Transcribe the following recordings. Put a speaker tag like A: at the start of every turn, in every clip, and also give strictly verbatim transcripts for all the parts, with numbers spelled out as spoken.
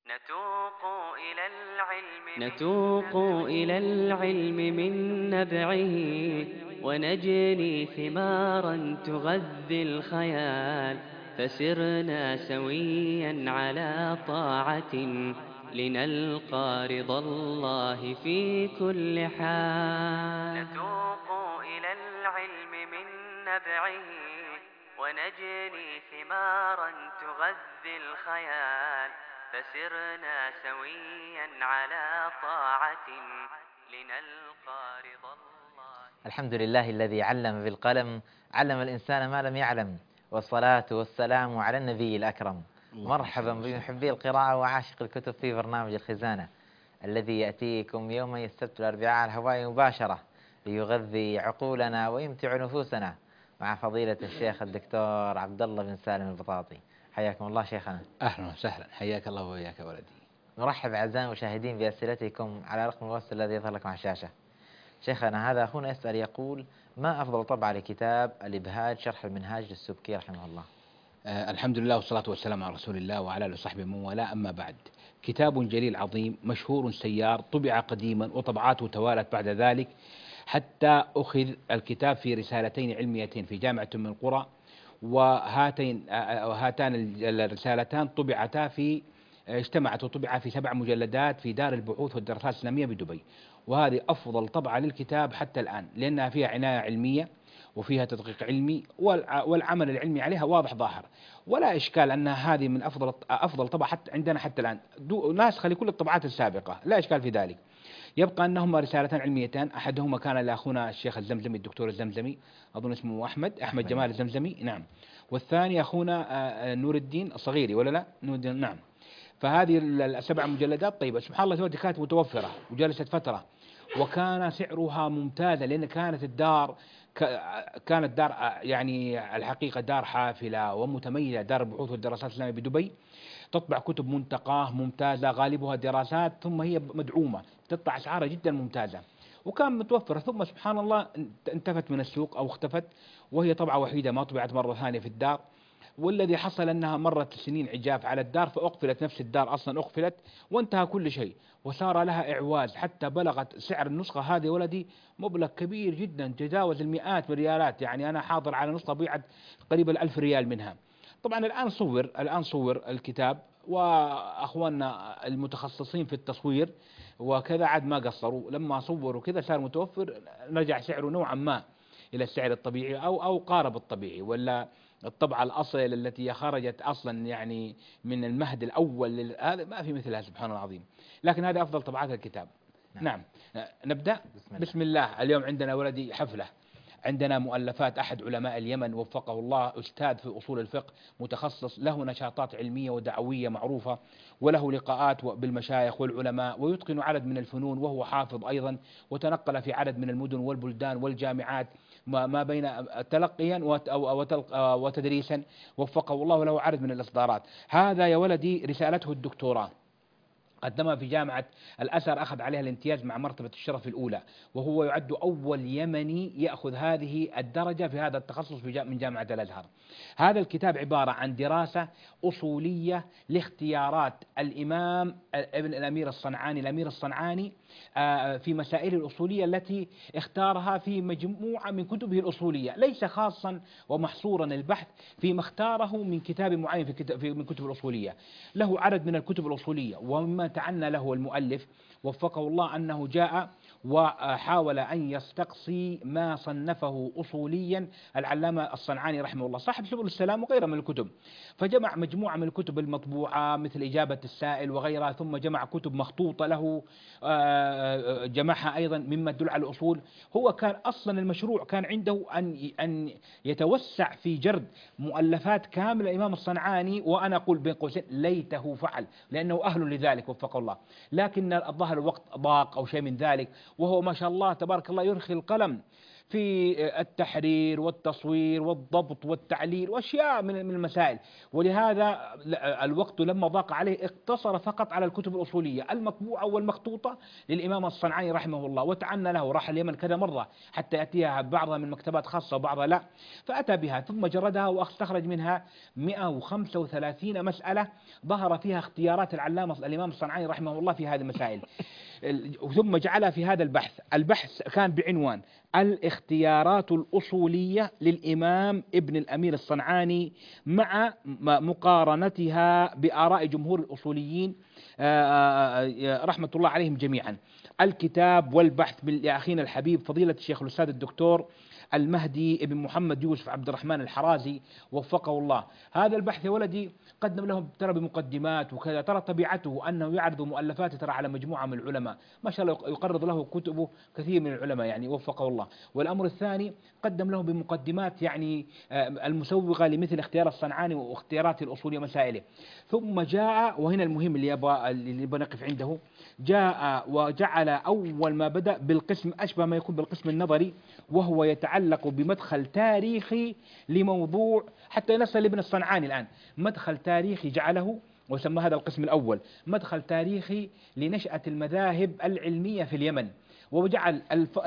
A: نتوق إلى العلم
B: نتوق إلى العلم من نبعه، ونجني ثمارا تغذي الخيال. فسرنا سويا على طاعة، لنلقى رضا الله في كل حال.
A: نتوق إلى العلم من نبعه، ونجني ثمارا تغذي الخيال. فسرنا سويا على طاعة، لنلقى رضا الله.
C: الحمد لله الذي علم بالقلم، علم الإنسان ما لم يعلم، والصلاة والسلام على النبي الأكرم. مرحبا بمحبي القراءة وعاشق الكتب في برنامج الخزانة الذي يأتيكم يوم السبت والأربعاء على الهواء مباشرة، ليغذي عقولنا ويمتع نفوسنا، مع فضيلة الشيخ الدكتور عبد الله بن سالم البطاطي. حياكم الله شيخنا.
D: أهلا وسهلا، حياك الله وإياك ولدي.
C: نرحب أعزائي المشاهدين بأسئلتكم على رقم الواتس الذي يظهر لكم على الشاشة. شيخنا هذا أخونا يسأل يقول: ما أفضل طبعة لكتاب الإبهاج شرح المنهاج للسبكي رحمه الله؟
D: آه الحمد لله والصلاة والسلام على رسول الله وعلى آله وصحبه من والاه، أما بعد. كتاب جليل عظيم مشهور سيار، طبع قديما وطبعاته توالت بعد ذلك حتى أخذ الكتاب في رسالتين علميتين في جامعة أم القرى، وهاتين وهاتان الرسالتان طبعتا في اجتمعت وطبعا في سبع مجلدات في دار البحوث والدراسات الإسلامية بدبي. وهذه أفضل طبعة للكتاب حتى الآن، لأنها فيها عناية علمية وفيها تدقيق علمي، والعمل العلمي عليها واضح ظاهر، ولا إشكال أن هذه من أفضل أفضل طبعة حتى عندنا حتى الآن، ناسخة لكل الطبعات السابقة، لا إشكال في ذلك. يبقى أنهما رسالتان علميتان، أحدهما كان لأخونا الشيخ الزمزمي الدكتور الزمزمي، أظن اسمه أحمد أحمد جمال الزمزمي، نعم. والثاني أخونا نور الدين الصغيري، ولا لا نور الدين، نعم. فهذه السبع مجلدات طيبة سبحان الله زوجتي كانت متوفرة وجلست فترة، وكان سعرها ممتازة، لأن كانت الدار كانت دار يعني الحقيقة دار حافلة ومتميزة، دار البحوث والدراسات الإسلامية بدبي، تطبع كتب منتقاه ممتازة غالبها دراسات، ثم هي مدعومة، تطلع أسعارها جدا ممتازة، وكان متوفرة. ثم سبحان الله انتفت من السوق أو اختفت، وهي طبعة وحيدة ما طبعت مرة ثانية في الدار. والذي حصل أنها مرت سنين عجاف على الدار، فأقفلت نفس الدار أصلا أقفلت وانتهى كل شيء، وصار لها إعواز حتى بلغت سعر النسخة هذه ولدي مبلغ كبير جدا، تجاوز المئات من الريالات. يعني أنا حاضر على نسخة بيعت قريب الألف ريال منها. طبعا الآن صور الآن صور الكتاب، وأخواننا المتخصصين في التصوير وكذا عاد ما قصروا، لما صوروا كذا صار متوفر، رجع سعره نوعا ما إلى السعر الطبيعي أو أو قارب الطبيعي، ولا الطبعة الأصل التي خرجت أصلا يعني من المهد الأول، هذا ما في مثلها سبحان الله العظيم. لكن هذا أفضل طبعات الكتاب. نعم, نعم. نبدأ. بسم الله. بسم الله. اليوم عندنا ولدي حفلة، عندنا مؤلفات أحد علماء اليمن وفقه الله، أستاذ في أصول الفقه متخصص، له نشاطات علمية ودعوية معروفة، وله لقاءات بالمشايخ والعلماء، ويتقن عدد من الفنون، وهو حافظ أيضا، وتنقل في عدد من المدن والبلدان والجامعات ما بين تلقيا وتدريسا، وفقه الله، له عدد من الإصدارات. هذا يا ولدي رسالته الدكتوراه، قدمها في جامعة الأزهر، أخذ عليها الامتياز مع مرتبة الشرف الأولى، وهو يعد أول يمني يأخذ هذه الدرجة في هذا التخصص من جامعة الأزهر. هذا الكتاب عبارة عن دراسة أصولية لاختيارات الإمام ابن الأمير الصنعاني الأمير الصنعاني في مسائل الأصولية التي اختارها في مجموعة من كتبه الأصولية، ليس خاصا ومحصورا البحث فيما اختاره من كتاب معين في كتاب من كتب الأصولية، له عدد من الكتب الأصولية. ومما تعنى له المؤلف وفقه الله أنه جاء وحاول أن يستقصي ما صنفه أصوليا العلامة الصنعاني رحمه الله، صاحب سبل السلام وغيرها من الكتب، فجمع مجموعة من الكتب المطبوعة مثل إجابة السائل وغيرها، ثم جمع كتب مخطوطة له جمعها أيضا مما تدل على الأصول. هو كان أصلا المشروع كان عنده أن أن يتوسع في جرد مؤلفات كاملة الإمام الصنعاني، وأنا أقول بين قوسين ليته فعل، لأنه أهل لذلك وفق الله، لكن الظاهر الوقت ضاق أو شيء من ذلك، وهو ما شاء الله تبارك الله يرخي القلم في التحرير والتصوير والضبط والتعليل وأشياء من من المسائل. ولهذا الوقت لما ضاق عليه اقتصر فقط على الكتب الأصولية المطبوعة والمخطوطة للإمام الصنعاني رحمه الله، وتعنى له، راح اليمن كذا مرة حتى يأتيها بعضها من مكتبات خاصة وبعضها لا، فأتى بها ثم جردها واستخرج منها مئة وخمسة وثلاثين مسألة ظهر فيها اختيارات العلامة الإمام الصنعاني رحمه الله في هذه المسائل، ثم جعلها في هذا البحث. البحث كان بعنوان الاختيارات الأصولية للإمام ابن الأمير الصنعاني مع مقارنتها بآراء جمهور الأصوليين رحمة الله عليهم جميعا. الكتاب والبحث لأخينا الحبيب فضيلة الشيخ الأستاذ الدكتور المهدي ابن محمد يوسف عبد الرحمن الحرازي وفقه الله. هذا البحث يا ولدي قدم لهم ترى بمقدمات وكذا، ترى طبيعته أنه يعرض مؤلفات ترى على مجموعة من العلماء ما شاء الله، يقرض له كتبه كثير من العلماء يعني وفقه الله. والأمر الثاني قدم لهم بمقدمات يعني المسوغة لمثل اختيار الصنعاني واختيارات الأصولية مسائله. ثم جاء، وهنا المهم اللي يبغى اللي يبغى نقف عنده، جاء وجعل أول ما بدأ بالقسم أشبه ما يكون بالقسم النظري، وهو يتعلق بمدخل تاريخي لموضوع حتى نصل لابن الصنعاني الآن، مدخل تاريخي جعله وسمى هذا القسم الأول مدخل تاريخي لنشأة المذاهب العلمية في اليمن. وجعل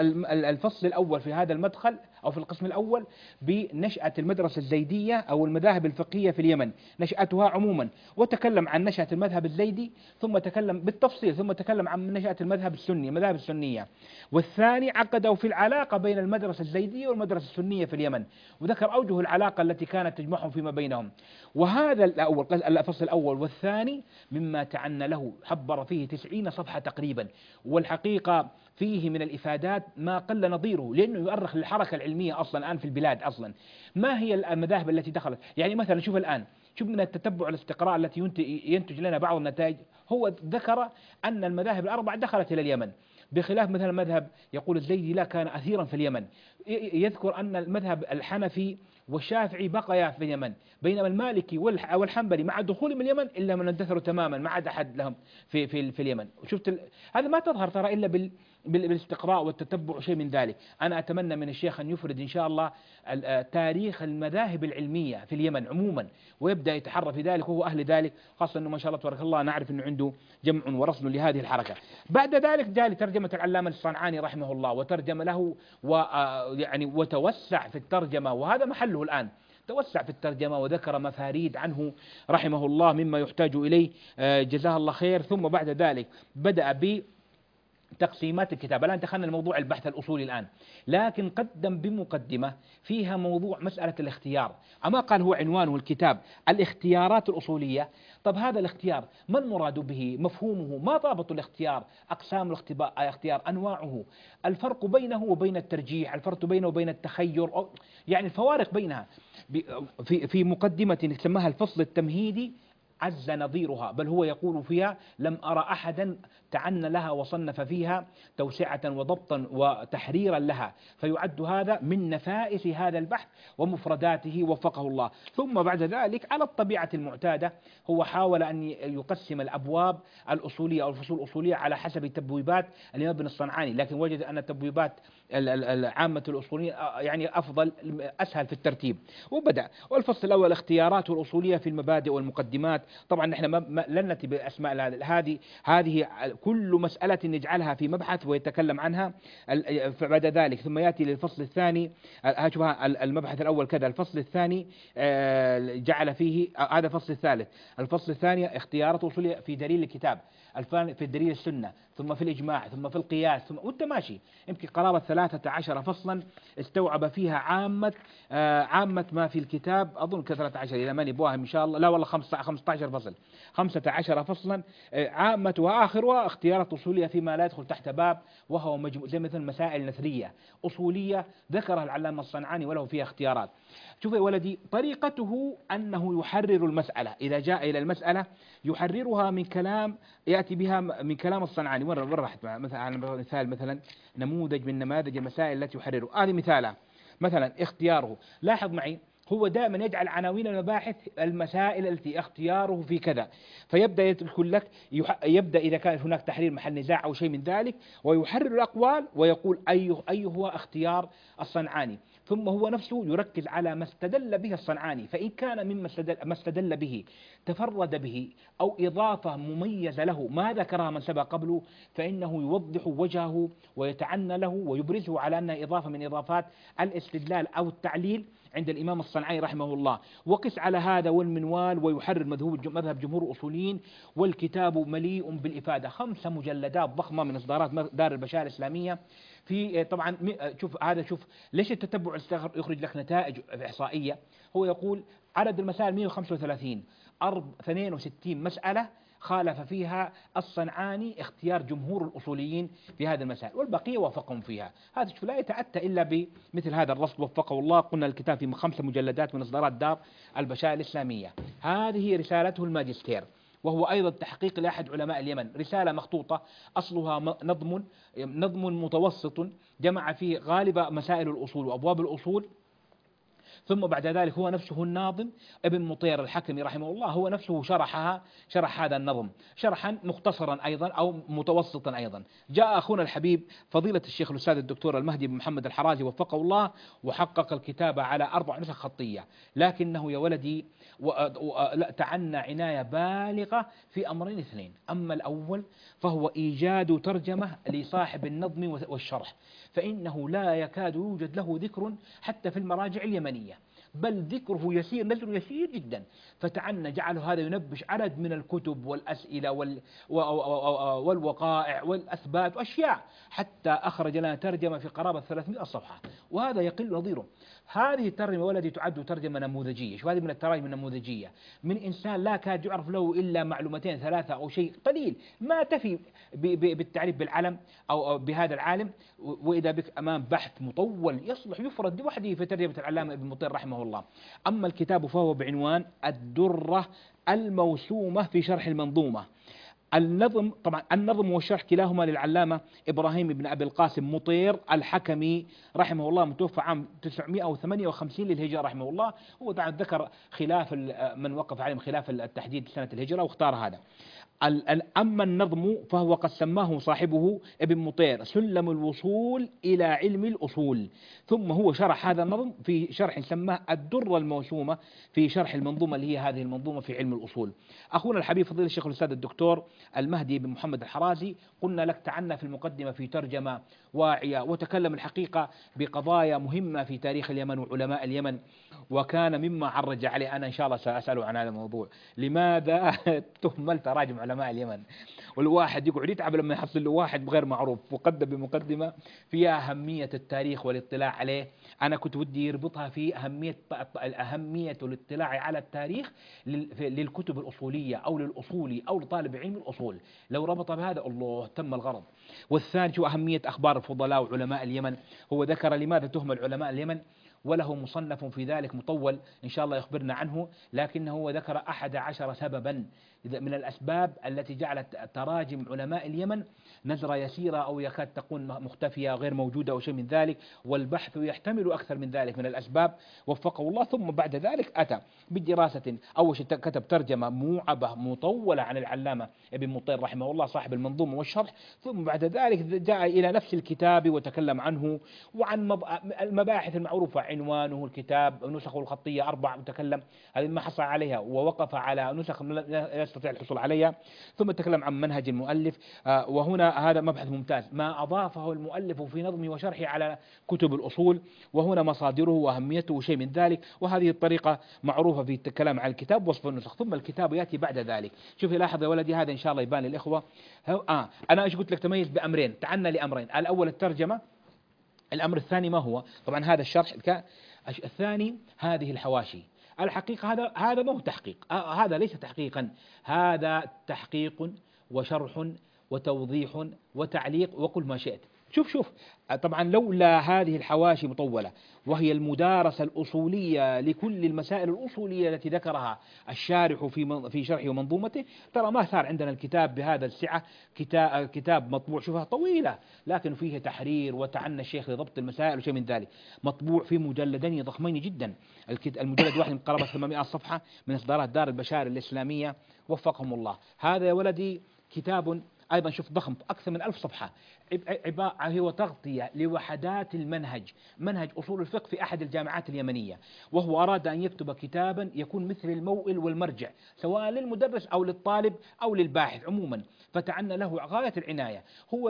D: الفصل الأول في هذا المدخل أو في القسم الأول بنشأة المدرسة الزيدية أو المذاهب الفقهية في اليمن، نشأتها عموما، وتكلم عن نشأة المذهب الزيدي ثم تكلم بالتفصيل، ثم تكلم عن نشأة المذهب السني المذاهب السنية. والثاني عقده في العلاقة بين المدرسة الزيدية والمدرسة السنية في اليمن، وذكر أوجه العلاقة التي كانت تجمعهم فيما بينهم. وهذا الأول الفصل الأول والثاني مما تعنى له، حبر فيه تسعين صفحة تقريبا، والحقيقة فيه من الإفادات ما قل نظيره، لأنه يؤرخ للحركة العلمية أصلا الآن في البلاد. أصلا ما هي المذاهب التي دخلت؟ يعني مثلا شوف الآن، شوف من التتبع والاستقراء التي ينتج لنا بعض النتائج، هو ذكر أن المذاهب الأربع دخلت إلى اليمن، بخلاف مثلا مذهب يقول الزيدي لا كان أثيرا في اليمن. يذكر أن المذهب الحنفي والشافعي بقيا في اليمن، بينما المالكي والحنبلي مع دخولهم اليمن إلا من اندثروا تماما، ما عاد أحد لهم في في في اليمن. شفت ال... هذا ما تظهر ترى إلا بال بالاستقراء والتتبع شيء من ذلك. أنا أتمنى من الشيخ أن يفرد إن شاء الله تاريخ المذاهب العلمية في اليمن عموما، ويبدأ يتحرى في ذلك، وهو أهل ذلك، خاصة أنه ما شاء الله تبارك الله نعرف أنه عنده جمع ورصد لهذه الحركة. بعد ذلك جاء لترجمة العلامة الصنعاني رحمه الله، وترجم له ويعني وتوسع في الترجمة، وهذا محله الآن، توسع في الترجمة وذكر مفاريد عنه رحمه الله مما يحتاج إليه جزاه الله خير. ثم بعد ذلك بدأ ب تقسيمات الكتاب. الآن دخلنا الموضوع البحث الأصولي الآن، لكن قدم بمقدمة فيها موضوع مسألة الاختيار، أما قال هو عنوانه الكتاب الاختيارات الأصولية. طب هذا الاختيار ما المراد به؟ مفهومه، ما ضابط الاختيار؟ أقسام الاختيار، أنواعه، الفرق بينه وبين الترجيح، الفرق بينه وبين التخير، يعني الفوارق بينها. في في مقدمة سماها الفصل التمهيدي عز نظيرها، بل هو يقول فيها لم أرى أحدا تعنى لها وصنف فيها توسعة وضبطا وتحريرا لها، فيعد هذا من نفائس هذا البحث ومفرداته وفقه الله. ثم بعد ذلك على الطبيعة المعتادة هو حاول أن يقسم الأبواب الأصولية أو الفصول الأصولية على حسب تبويبات الإمام ابن الصنعاني، لكن وجد أن تبويبات العامة الأصولية يعني أفضل أسهل في الترتيب. وبدأ والفصل الأول اختيارات الأصولية في المبادئ والمقدمات. طبعا نحن ما لن نأتي بأسماء هذه هذه كل مسألة نجعلها في مبحث ويتكلم عنها بعد ذلك. ثم يأتي للفصل الثاني، المبحث الأول كذا، الفصل الثاني جعل فيه هذا الفصل الثالث، الفصل الثاني اختيارات أصولية في دليل الكتاب، في الدليل السنة، ثم في الإجماع، ثم في القياس، ثم وانت ماشي يمكن قرابة ثلاثة عشر فصلا استوعب فيها عامة آه عامة ما في الكتاب، أظن كثلاثة عشر إلى ماني بواهم إن شاء الله، لا والله خمسة عشر فصل، خمسة عشر فصلا آه عامة وآخرها اختيارات أصولية فيما لا يدخل تحت باب، وهو مجموع زي مثل مسائل نثرية أصولية ذكرها العلامة الصنعاني وله فيها اختيارات. شوف يا ولدي، طريقته أنه يحرر المسألة، إذا جاء إلى المسألة يحررها من كلام يأتي بها من كلام الصنعاني. مرة مرة رحت مثلا على مثال مثلا نموذج من نماذج المسائل التي يحررها، هذه مثالها مثلا اختياره. لاحظ معي هو دائما يجعل عناوين المباحث المسائل التي اختياره في كذا، فيبدأ يقول لك يبدأ إذا كان هناك تحرير محل نزاع أو شيء من ذلك، ويحرر الأقوال ويقول أي أي هو اختيار الصنعاني، ثم هو نفسه يركز على ما استدل به الصنعاني، فإن كان مما استدل, ما استدل به تفرد به أو إضافة مميزة له ما ذكرها من سبق قبله، فإنه يوضح وجهه ويتعنى له ويبرزه على أنها إضافة من إضافات الاستدلال أو التعليل عند الإمام الصنعاني رحمه الله. وقس على هذا والمنوال ويحرر مذهب جمهور الأصوليين، والكتاب مليء بالإفادة، خمسة مجلدات ضخمة من إصدارات دار البشائر الإسلامية. في طبعا شوف هذا شوف ليش التتبع يخرج لك نتائج إحصائية. هو يقول عدد المسائل مئة وخمسة وثلاثين، اثنين وستين مسألة خالف فيها الصنعاني اختيار جمهور الأصوليين في هذه المسائل، والبقية وافقهم فيها. هذا شوف لا يتأتى إلا بمثل هذا الرصد وفقه الله. قلنا الكتاب في خمسة مجلدات من إصدارات دار البشائر الإسلامية. هذه رسالته الماجستير، وهو أيضا تحقيق لأحد علماء اليمن، رسالة مخطوطة أصلها نظم نظم متوسط جمع فيه غالب مسائل الأصول وأبواب الأصول. ثم بعد ذلك هو نفسه الناظم ابن مطير الحكمي رحمه الله هو نفسه شرحها شرح هذا النظم شرحا مختصرا أيضا أو متوسطا أيضا. جاء أخونا الحبيب فضيلة الشيخ الأستاذ الدكتور المهدي بن محمد الحرازي وفقه الله وحقق الكتابة على أربع نسخ خطية، لكنه يا ولدي تعنى عناية بالغة في أمرين اثنين. أما الأول فهو إيجاد ترجمة لصاحب النظم والشرح، فإنه لا يكاد يوجد له ذكر حتى في المراجع اليمنية، بل ذكره يسير نزل يسير جدا، فتعنى جعله هذا ينبش عدد من الكتب والأسئلة وال والوقائع والأثبات وأشياء، حتى أخرج لنا ترجمة في قرابة ثلاثمئة صفحة، وهذا يقل نظيره. هذه الترجمة ولدي تعد ترجمة نموذجية. شو هذه من التراجم النموذجية؟ من إنسان لا كاد يعرف له إلا معلومتين ثلاثة أو شيء قليل ما تفي بالتعريف بالعلم أو بهذا العالم، وإذا بك أمام بحث مطول يصلح يفرد لوحده في ترجمة العلامة ابن مطير رحمه الله. أما الكتاب فهو بعنوان الدرة الموسومة في شرح المنظومة. النظم طبعا النظم والشرح كلاهما للعلامة إبراهيم بن أبي القاسم مطير الحكمي رحمه الله، متوفى عام تسعمئة وثمانية وخمسين للهجرة رحمه الله. هو طبعا ذكر خلاف من وقف عليهم خلاف التحديد سنة الهجرة واختار هذا. أما النظم فهو قد سماه صاحبه ابن مطير سلم الوصول إلى علم الأصول، ثم هو شرح هذا النظم في شرح سماه الدرة الموسومة في شرح المنظومة اللي هي هذه المنظومة في علم الأصول. أخونا الحبيب فضيلة الشيخ الأستاذ الدكتور المهدي بن محمد الحرازي قلنا لك تعنى في المقدمة في ترجمة واعية، وتكلم الحقيقة بقضايا مهمة في تاريخ اليمن وعلماء اليمن، وكان مما عرج عليه. أنا إن شاء الله سأسأله عن هذا الموضوع، لماذا تهمل تراجم علماء اليمن؟ والواحد يقعد يتعب لما يحصل له واحد غير معروف وقدم بمقدمة فيها أهمية التاريخ والاطلاع عليه. أنا كنت ودي يربطها في أهمية أهمية الاطلاع على التاريخ للكتب الأصولية أو للأصولي أو لطالب علم الأصول، لو ربط بهذا الله تم الغرض. والثاني شو أهمية أخبار الفضلاء وعلماء اليمن. هو ذكر لماذا تهمل علماء اليمن، وله مصنف في ذلك مطول إن شاء الله يخبرنا عنه، لكنه هو ذكر أحد عشر سببا من الأسباب التي جعلت تراجم علماء اليمن نزرة يسيرة أو يكاد تكون مختفية غير موجودة أو شيء من ذلك، والبحث يحتمل أكثر من ذلك من الأسباب وفقه الله. ثم بعد ذلك أتى بدراسة، أول شيء كتب ترجمة موعبة مطولة عن العلامة ابن مطير رحمه الله صاحب المنظومة والشرح، ثم بعد ذلك جاء إلى نفس الكتاب وتكلم عنه وعن المباحث المعروفة، عنوانه الكتاب، نسخه الخطية أربع وتكلم هذه ما حصل عليها، ووقف على نسخ لا يستطيع الحصول عليها، ثم تكلم عن منهج المؤلف. وهنا هذا مبحث ممتاز ما أضافه المؤلف في نظمه وشرحه على كتب الأصول، وهنا مصادره وأهميته وشيء من ذلك. وهذه الطريقة معروفة في الكلام عن الكتاب وصف النسخ، ثم الكتاب يأتي بعد ذلك. شوف لاحظ يا ولدي هذا إن شاء الله يبان للإخوة. آه أنا إيش قلت لك تميز بأمرين، تعنى لأمرين، الأول الترجمة، الأمر الثاني ما هو؟ طبعا هذا الشرح، الثاني هذه الحواشي. الحقيقة هذا هذا ما هو تحقيق، آه هذا ليس تحقيقا، هذا تحقيق وشرح وتوضيح وتعليق وكل ما شئت. شوف شوف طبعا لولا هذه الحواشي مطولة وهي المدارسة الأصولية لكل المسائل الأصولية التي ذكرها الشارح في في شرحه ومنظومته، ترى ما صار عندنا الكتاب بهذا السعة. كتاب كتاب مطبوع شوفها طويلة لكن فيه تحرير وتعنى الشيخ لضبط المسائل وشيء من ذلك، مطبوع في مجلدين ضخمين جدا. المجلد واحد قرابة ثمانمائة صفحة من إصدارات دار البشائر الإسلامية وفقهم الله. هذا يا ولدي كتاب أيضا شوف ضخم أكثر من ألف صفحة، عبارة هو تغطية لوحدات المنهج، منهج أصول الفقه في أحد الجامعات اليمنية، وهو أراد أن يكتب كتابا يكون مثل الموئل والمرجع سواء للمدرس أو للطالب أو للباحث عموما، فتعنى له غاية العناية. هو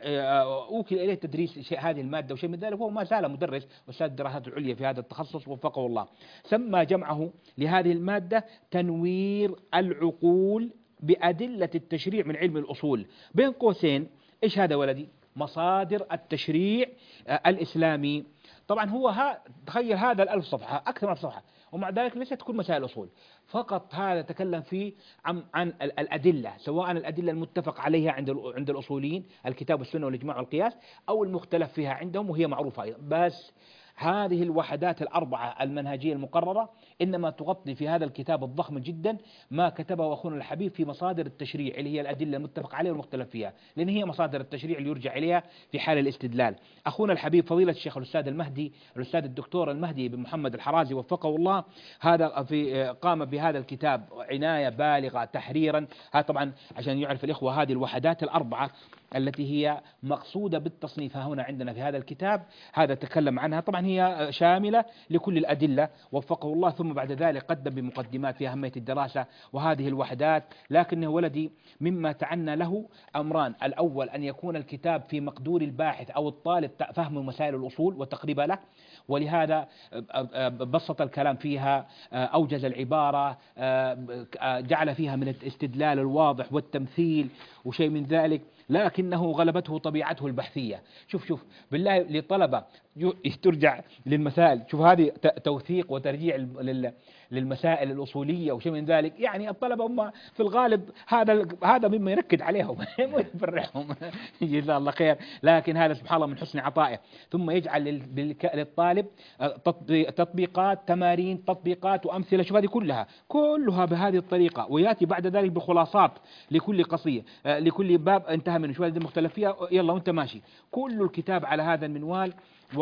D: أوكل إليه تدريس هذه المادة وشيء من ذلك، وهو ما زال مدرس وأستاذ الدراسات العليا في هذا التخصص وفقه الله. سمى جمعه لهذه المادة تنوير العقول بأدلة التشريع من علم الأصول. بين قوسين إيش هذا ولدي؟ مصادر التشريع الإسلامي. طبعا هو ها تخيل هذا الألف صفحة أكثر من ألف صفحة، ومع ذلك ليست تكون مسائل الأصول فقط، هذا تكلم فيه عن, عن الأدلة، سواء الأدلة المتفق عليها عند عند الأصوليين الكتاب والسنة والإجماع والقياس، أو المختلف فيها عندهم وهي معروفة أيضا. بس هذه الوحدات الأربعة المنهجية المقررة إنما تغطي في هذا الكتاب الضخم جدا ما كتبه أخونا الحبيب في مصادر التشريع اللي هي الأدلة المتفق عليها والمختلف فيها، لأن هي مصادر التشريع اللي يرجع إليها في حال الاستدلال. أخونا الحبيب فضيلة الشيخ الأستاذ المهدي الأستاذ الدكتور المهدي بن محمد الحرازي وفقه الله، هذا في قام بهذا الكتاب عناية بالغة تحريرا. هذا طبعا عشان يعرف الإخوة هذه الوحدات الأربعة التي هي مقصودة بالتصنيف هنا عندنا في هذا الكتاب، هذا تكلم عنها. طبعا هي شاملة لكل الأدلة وفقه الله، ثم بعد ذلك قدم بمقدمات في أهمية الدراسة وهذه الوحدات. لكنه ولدي مما تعنى له أمران: الأول أن يكون الكتاب في مقدور الباحث أو الطالب فهم مسائل الأصول وتقريبا له، ولهذا بسط الكلام فيها، أوجز العبارة، جعل فيها من الاستدلال الواضح والتمثيل وشيء من ذلك، لكنه غلبته طبيعته البحثية. شوف شوف بالله للطلبة ترجع للمسائل، شوف هذه توثيق وترجيع للمسائل الأصولية وشيء من ذلك. يعني الطلبة هم في الغالب هذا هذا مما ينكد عليهم ويفرحهم جزاه الله خير، لكن هذا سبحان الله من حسن عطائه. ثم يجعل للطالب تطبيقات، تمارين، تطبيقات وأمثلة، شوف هذه كلها كلها بهذه الطريقة، ويأتي بعد ذلك بخلاصات لكل قصية لكل باب انتهى منه، شو هذه المختلف فيها، يلا وانت ماشي كل الكتاب على هذا المنوال.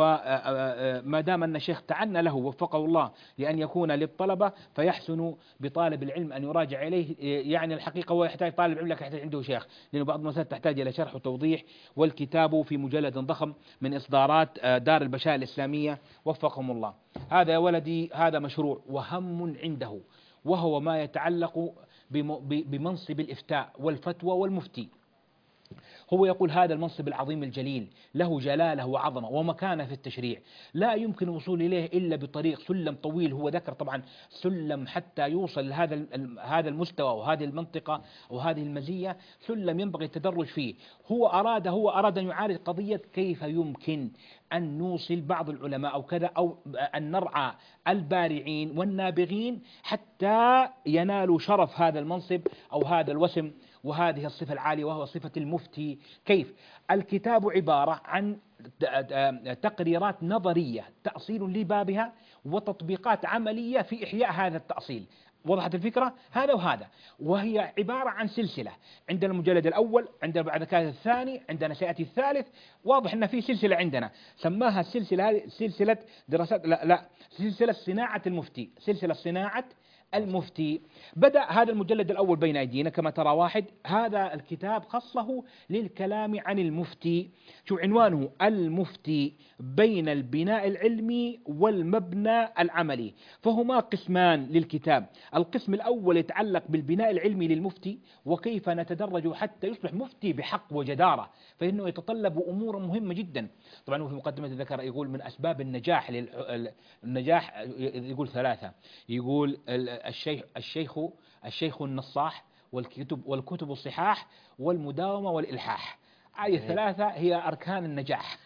D: وما دام أن الشيخ تعنى له وفقه الله لأن يكون للطلبة، فيحسن بطالب العلم أن يراجع إليه. يعني الحقيقة هو يحتاج طالب العلم لكن يحتاج عنده شيخ، لأنه بعض المسائل تحتاج إلى شرح وتوضيح، والكتاب في مجلد ضخم من إصدارات دار البشائر الإسلامية وفقهم الله. هذا يا ولدي هذا مشروع وهم عنده، وهو ما يتعلق بمنصب الإفتاء والفتوى والمفتي. هو يقول هذا المنصب العظيم الجليل له جلالة وعظمة ومكانة في التشريع، لا يمكن الوصول إليه إلا بطريق سلم طويل. هو ذكر طبعا سلم حتى يوصل لهذا هذا المستوى وهذه المنطقة وهذه المزية، سلم ينبغي التدرج فيه. هو أراد هو أراد أن يعالج قضية كيف يمكن أن نوصل بعض العلماء أو كذا، أو أن نرعى البارعين والنابغين حتى ينالوا شرف هذا المنصب أو هذا الوسم وهذه الصفة العالية وهو صفة المفتي. كيف؟ الكتاب عبارة عن تقريرات نظرية تأصيل لبابها وتطبيقات عملية في إحياء هذا التأصيل. وضحت الفكرة؟ هذا وهذا، وهي عبارة عن سلسلة. عندنا المجلد الأول، عندنا بعد كذا الثاني، عندنا سيأتي الثالث. واضح أن في سلسلة عندنا سماها السلسلة هذه سلسلة دراسات لا لا سلسلة صناعة المفتي، سلسلة صناعة المفتي. بدأ هذا المجلد الأول بين أيدينا كما ترى واحد، هذا الكتاب خصه للكلام عن المفتي. شو عنوانه؟ المفتي بين البناء العلمي والمبنى العملي. فهما قسمان للكتاب، القسم الأول يتعلق بالبناء العلمي للمفتي وكيف نتدرج حتى يصبح مفتي بحق وجدارة، فإنه يتطلب أمور مهمة جدا. طبعا في مقدمة الذكر يقول من أسباب النجاح النجاح يقول ثلاثة، يقول الشيخ الشيخ الشيخ النصاح والكتب والكتب الصحاح والمداومة والإلحاح. هذه الثلاثة هي أركان النجاح.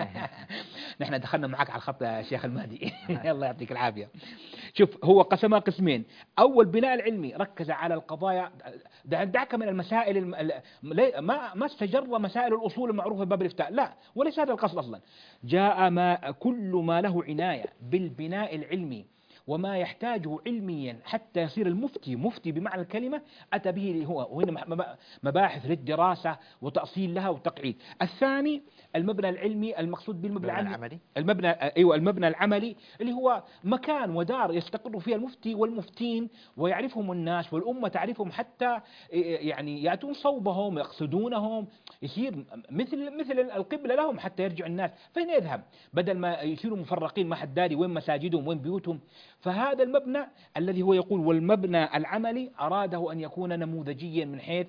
D: نحن دخلنا معك على الخط يا شيخ المهدي. الله يعطيك العافية. شوف، هو قسمها قسمين. أول بناء العلمي ركز على القضايا، دعك من المسائل الم... ما ما استجر مسائل الأصول المعروفة بباب الإفتاء، لا، وليس هذا القصد أصلا. جاء ما كل ما له عناية بالبناء العلمي وما يحتاجه علميا حتى يصير المفتي مفتي بمعنى الكلمة، أتى به هو، وهنا مباحث للدراسة وتأصيل لها وتقعيد. الثاني المبنى العلمي، المقصود بالمبنى العملي، المبنى أيوة المبنى العملي اللي هو مكان ودار يستقر فيها المفتي والمفتين ويعرفهم الناس والأمة تعرفهم، حتى يعني يأتون صوبهم يقصدونهم، يصير مثل مثل القبلة لهم حتى يرجع الناس. فين يذهب بدل ما يصيروا مفرقين ما حد داري وين مساجدهم وين بيوتهم. فهذا المبنى الذي هو يقول والمبنى العملي أراده أن يكون نموذجيا من حيث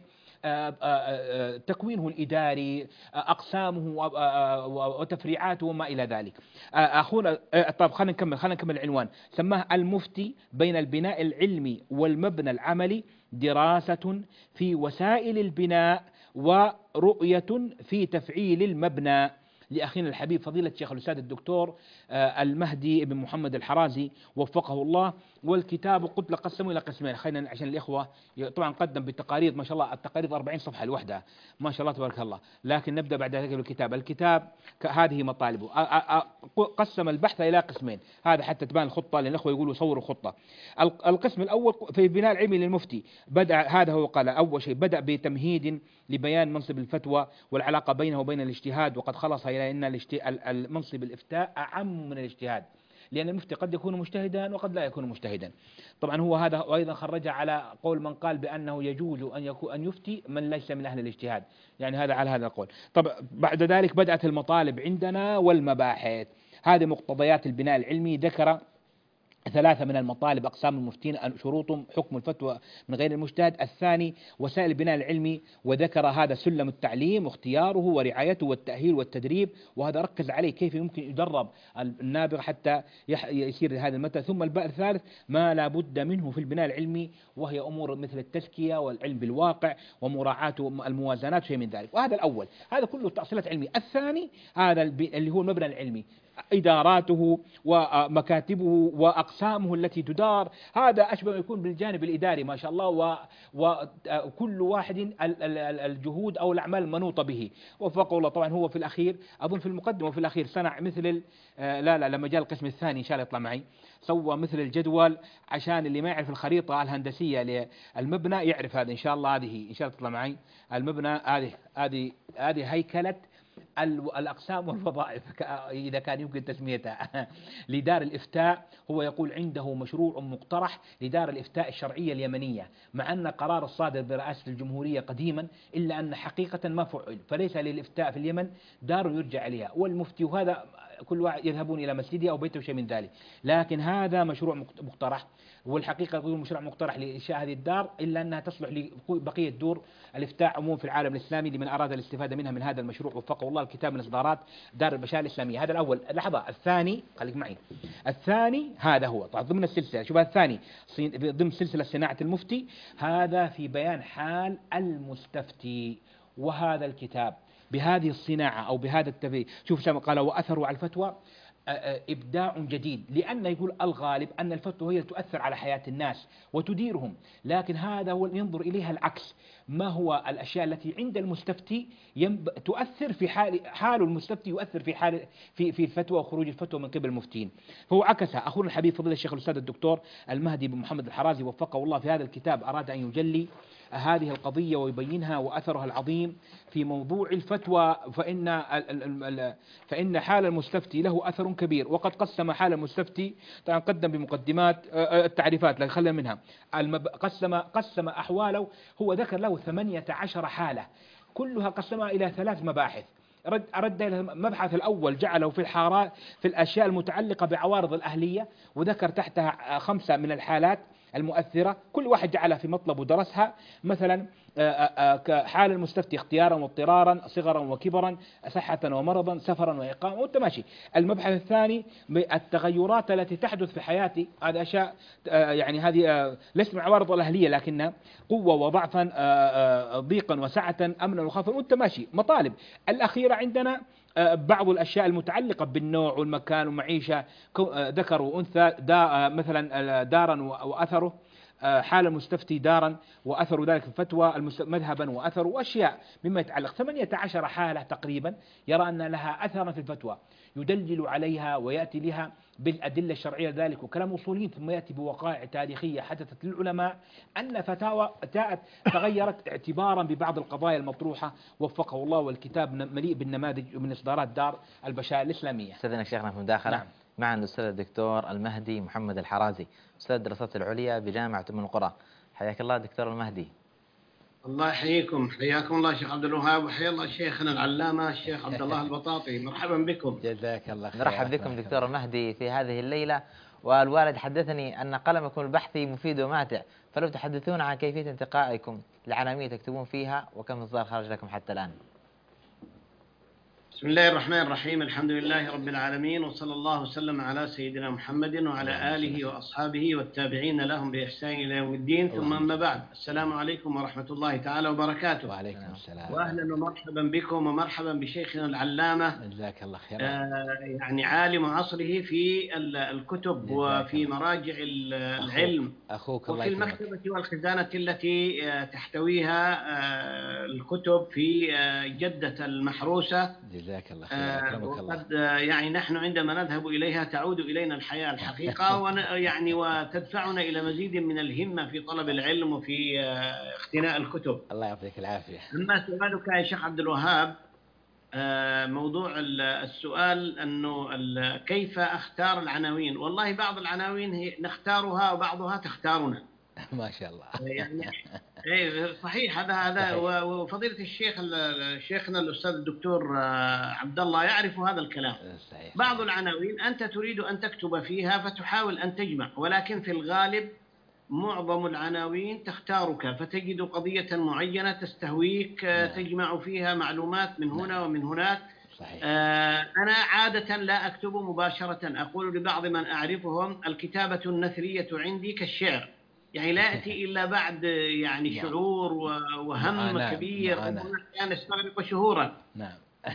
D: تكوينه الإداري، أقسامه وتفريعاته وما إلى ذلك. أخونا طب خلينا نكمل خلينا نكمل العنوان. سماه المفتي بين البناء العلمي والمبنى العملي، دراسة في وسائل البناء ورؤية في تفعيل المبنى، لأخينا الحبيب فضيلة الشيخ الأستاذ الدكتور المهدي بن محمد الحرازي وفقه الله. والكتاب قلت لقسمه إلى قسمين، خلينا عشان الإخوة، طبعا قدم بالتقارير ما شاء الله، التقارير أربعين صفحة لوحدها ما شاء الله تبارك الله، لكن نبدأ بعد ذلك بالكتاب. الكتاب هذه مطالبه، قسم البحث إلى قسمين، هذا حتى تبان الخطة لأن الإخوة يقولوا صوروا خطة. القسم الأول في بناء العلمي للمفتي، بدأ هذا هو قال أول شيء بدأ بتمهيد لبيان منصب الفتوى والعلاقة بينه وبين الاجتهاد، وقد خلص إلى أن المنصب الإفتاء أعم من الاجتهاد، لأن المفتي قد يكون مجتهدا وقد لا يكون مجتهدا. طبعا هو هذا، وأيضا خرج على قول من قال بأنه يجوز أن يكون أن يفتي من ليس من أهل الاجتهاد، يعني هذا على هذا القول. طب بعد ذلك بدأت المطالب عندنا والمباحث، هذه مقتضيات البناء العلمي. ذكر ثلاثة من المطالب أقسام المفتين، شروطهم حكم الفتوى من غير المجتهد. الثاني وسائل البناء العلمي، وذكر هذا سلم التعليم واختياره ورعايته والتأهيل والتدريب، وهذا ركز عليه كيف يمكن يدرب النابغ حتى يصير هذا المتى. ثم الباء الثالث ما لا بد منه في البناء العلمي، وهي أمور مثل التزكية والعلم بالواقع ومراعاة الموازنات وشيء من ذلك. وهذا الأول، هذا كله تأصيلات علمية. الثاني هذا اللي هو المبنى العلمي، إداراته ومكاتبه وأقسامه التي تدار، هذا أشبه يكون بالجانب الإداري ما شاء الله، وكل واحد الجهود أو الأعمال المنوطة به وفقه الله. طبعا هو في الأخير أظن في المقدمة وفي الأخير صنع مثل لا لا لما جاء القسم الثاني إن شاء الله يطلع معي، سوى مثل الجدول عشان اللي ما يعرف الخريطة الهندسية للمبنى يعرف هذا إن شاء الله. هذه إن شاء الله تطلع معي المبنى، هذه هذه هذه هيكلة الأقسام والوظائف إذا كان يمكن تسميتها لدار الإفتاء. هو يقول عنده مشروع مقترح لدار الإفتاء الشرعية اليمنية، مع أن قرار الصادر برئاسة الجمهورية قديما إلا أن حقيقة ما فعل، فليس للإفتاء في اليمن دار يرجع إليها، والمفتي وهذا كل واحد يذهبون إلى مسجده أو بيته شيء من ذلك، لكن هذا مشروع مقترح، والحقيقة يقول مشروع مقترح لإنشاء هذه الدار إلا أنها تصلح لبقية دور الإفتاء عموما في العالم الإسلامي لمن أراد الاستفادة منها من هذا المشروع وفقه الله. الكتاب من إصدارات دار البشائر الإسلامية. هذا الأول. لحظة، الثاني خليك معي، الثاني هذا هو طبعا ضمن السلسلة، شوف الثاني ضمن سلسلة صناعة المفتي، هذا في بيان حال المستفتي، وهذا الكتاب بهذه الصناعة أو بهذا التفريق. شوف قال وأثروا على الفتوى إبداع جديد، لأن يقول الغالب أن الفتوى هي تؤثر على حياة الناس وتديرهم، لكن هذا هو ينظر إليها العكس، ما هو الأشياء التي عند المستفتي تؤثر في حال حال المستفتي يؤثر في حال في في الفتوى وخروج الفتوى من قبل المفتين. فهو عكسها. أخونا الحبيب فضيلة الشيخ الأستاذ الدكتور المهدي بن محمد الحرازي وفقه الله في هذا الكتاب أراد أن يجلي هذه القضية ويبينها وأثرها العظيم في موضوع الفتوى، فإن فإن حال المستفتي له أثر كبير. وقد قسم حال المستفتي، طبعا قدم بمقدمات التعريفات لكن خلينا منها، قسم قسم أحواله، هو ذكر له ثمانية عشر حالة كلها قسمها إلى ثلاث مباحث. رد رد المبحث الأول جعله في الحارات في الأشياء المتعلقة بعوارض الأهلية، وذكر تحتها خمسة من الحالات المؤثرة كل واحد جعلها في مطلب ودرسها، مثلا حال المستفتي اختيارا واضطرارا، صغرا وكبرا، صحة ومرضا، سفرا وإقامة، وانت ماشي. المبحث الثاني التغيرات التي تحدث في حياتي، هذه أشياء يعني هذه ليست من عوارض الأهلية لكنها قوة وضعفا، ضيقا وسعة، أمنا وخوفا، وانت ماشي. مطالب الأخيرة عندنا بعض الأشياء المتعلقة بالنوع والمكان والمعيشة، ذكر وأنثى، دا مثلا دارا وأثره، حال المستفتي دارا وأثر ذلك في الفتوى، مذهبا وأثر، وأشياء مما يتعلق. ثمانية عشر حالة تقريبا يرى أن لها أثرا في الفتوى، يدلل عليها ويأتي لها بالأدلة الشرعية ذلك وكلام أصوليين، ثم يأتي بوقائع تاريخية حدثت للعلماء أن فتاوى جاءت تغيرت اعتبارا ببعض القضايا المطروحة، وفقه الله، والكتاب مليء بالنماذج من إصدارات دار البشائر الإسلامية.
C: أستاذنا شيخنا في مداخلة.
D: نعم.
C: معنا الأستاذ الدكتور المهدي محمد الحرازي، أستاذ الدراسات العليا بجامعة أم القرى. حياك الله دكتور المهدي.
E: الله يحييكم، حياكم الله شيخ عبد الوهاب، وحيا الله شيخنا العلامة الشيخ عبد الله البطاطي، مرحبا بكم.
D: جزاك الله خير.
C: نرحب بكم دكتور المهدي في هذه الليلة. والوالد حدثني أن قلمكم البحثي مفيد وماتع، فلو تحدثون عن كيفية انتقائكم العناوين تكتبون فيها، وكم إصدار خرج لكم حتى الآن؟
E: بسم الله الرحمن الرحيم، الحمد لله رب العالمين، وصلى الله وسلم على سيدنا محمد وعلى آله وأصحابه والتابعين لهم بإحسان إلى يوم الدين، ثم أما بعد، السلام عليكم ورحمة الله تعالى وبركاته.
D: وعليكم السلام.
E: وأهلا ومرحبا بكم، ومرحبا بشيخنا العلامة،
D: جزاك الله خير.
E: آه يعني عالم عصره في الكتب وفي مراجع العلم،
D: أخوك
E: وفي المكتبة والخزانة التي تحتويها الكتب في جدة المحروسة.
D: جزاك الله خير. أكرمك الله.
E: وقد يعني نحن عندما نذهب إليها تعود إلينا الحياة الحقيقة، ويعني وتدفعنا إلى مزيد من الهمة في طلب العلم وفي اقتناء الكتب.
D: الله يعطيك العافية.
E: أما سؤالك يا شيخ عبد الوهاب، موضوع السؤال أنه كيف أختار العناوين، والله بعض العناوين هي نختارها وبعضها تختارنا.
D: ما شاء الله.
E: يعني ايه صحيح، هذا هذا وفضيلة الشيخ شيخنا الأستاذ الدكتور عبد الله يعرف هذا الكلام.
D: صحيح.
E: بعض العناوين أنت تريد أن تكتب فيها فتحاول أن تجمع، ولكن في الغالب معظم العناوين تختارك، فتجد قضية معينة تستهويك، نعم. تجمع فيها معلومات من هنا، نعم. ومن هناك.
D: صحيح.
E: آه أنا عادة لا أكتب مباشرة، أقول لبعض من أعرفهم الكتابة النثرية عندي كالشعر، يعني لا يأتي إلا بعد يعني
D: نعم.
E: شعور وهم
D: معنا.
E: كبير،
D: معنا.
E: كان يستغرق شهورا.
D: نعم.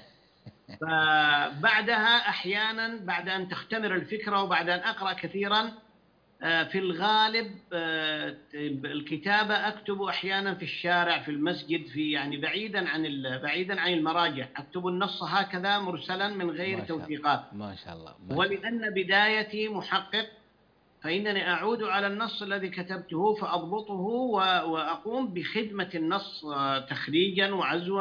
E: فبعدها أحيانا بعد أن تختمر الفكرة وبعد أن أقرأ كثيرا، في الغالب الكتابة أكتب أحيانا في الشارع، في المسجد، في يعني بعيدا عن بعيدا عن المراجع، أكتب النص هكذا مرسلا من غير توثيقات.
D: ما شاء الله.
E: ولأن بدايتي محقق، فإنني أعود على النص الذي كتبته فأضبطه وأقوم بخدمة النص تخريجا وعزوا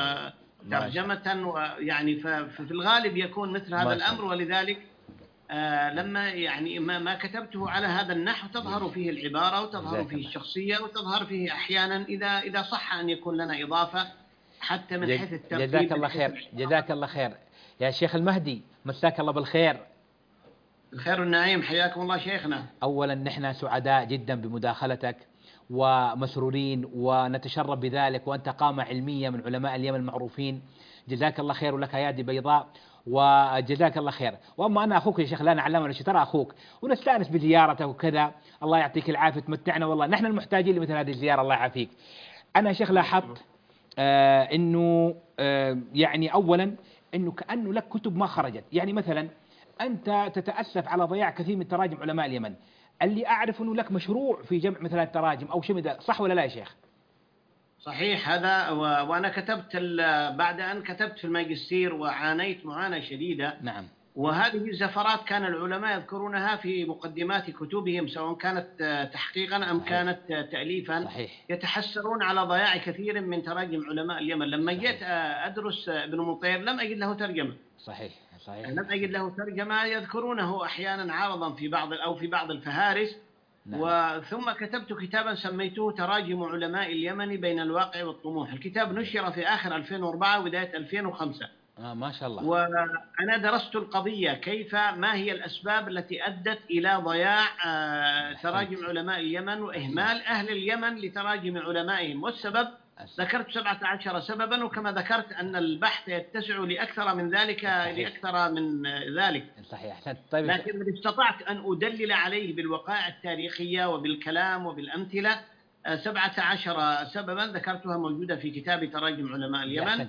E: وترجمة، ويعني في الغالب يكون مثل هذا الأمر. ولذلك آه لما يعني ما, ما كتبته على هذا النحو تظهر فيه العبارة وتظهر فيه الشخصية وتظهر فيه أحيانا إذا إذا صح أن يكون لنا إضافة حتى من حيث الترتيب.
D: جزاك الله خير. جزاك الله خير يا شيخ المهدي، مساك الله بالخير.
E: الخير والنعيم، حياكم الله شيخنا.
D: أولا نحن سعداء جدا بمداخلتك ومسرورين ونتشرف بذلك، وأنت قامة علمية من علماء اليمن المعروفين. جزاك الله خير، ولك أيادي بيضاء، وجزاك الله خير. واما انا اخوك يا شيخ لا نعلم ولا شيء، ترى اخوك ونستانس بزيارته وكذا، الله يعطيك العافيه، تمتعنا والله، نحن المحتاجين لمثل هذه الزياره، الله يعافيك. انا يا شيخ لاحظت آه انه آه يعني اولا انه كانه لك كتب ما خرجت، يعني مثلا انت تتاسف على ضياع كثير من تراجم علماء اليمن، اللي اعرف انه لك مشروع في جمع مثل التراجم او شيء من ذا، صح ولا لا يا شيخ؟
E: صحيح هذا، وأنا كتبت بعد أن كتبت في الماجستير وعانيت معاناة شديدة.
D: نعم.
E: وهذه الزفرات كان العلماء يذكرونها في مقدمات كتبهم، سواء كانت تحقيقا أم صحيح. كانت تأليفا.
D: صحيح.
E: يتحسرون على ضياع كثير من تراجم علماء اليمن. لما جيت أدرس ابن مطير لم أجد له ترجمة.
D: صحيح. صحيح.
E: لم أجد له ترجمة، يذكرونه أحيانا عارضا في بعض أو في بعض الفهارس. نعم. وثم كتبت كتابا سميته تراجم علماء اليمن بين الواقع والطموح. الكتاب نشر في آخر ألفين وأربعة وبداية ألفين وخمسة.
D: آه ما شاء الله.
E: وأنا درست القضية كيف، ما هي الأسباب التي أدت إلى ضياع آه، تراجم علماء اليمن وإهمال أهل اليمن لتراجم علمائهم، والسبب ذكرت سبعة عشر سببا، وكما ذكرت أن البحث يتسع لأكثر من ذلك، لأكثر من ذلك.
D: صحيح، أحسنت. طيب
E: لكن استطعت أن أدلل عليه بالوقائع التاريخية وبالكلام وبالأمثلة سبعة عشر سببا ذكرتها موجودة في كتاب تراجم علماء اليمن.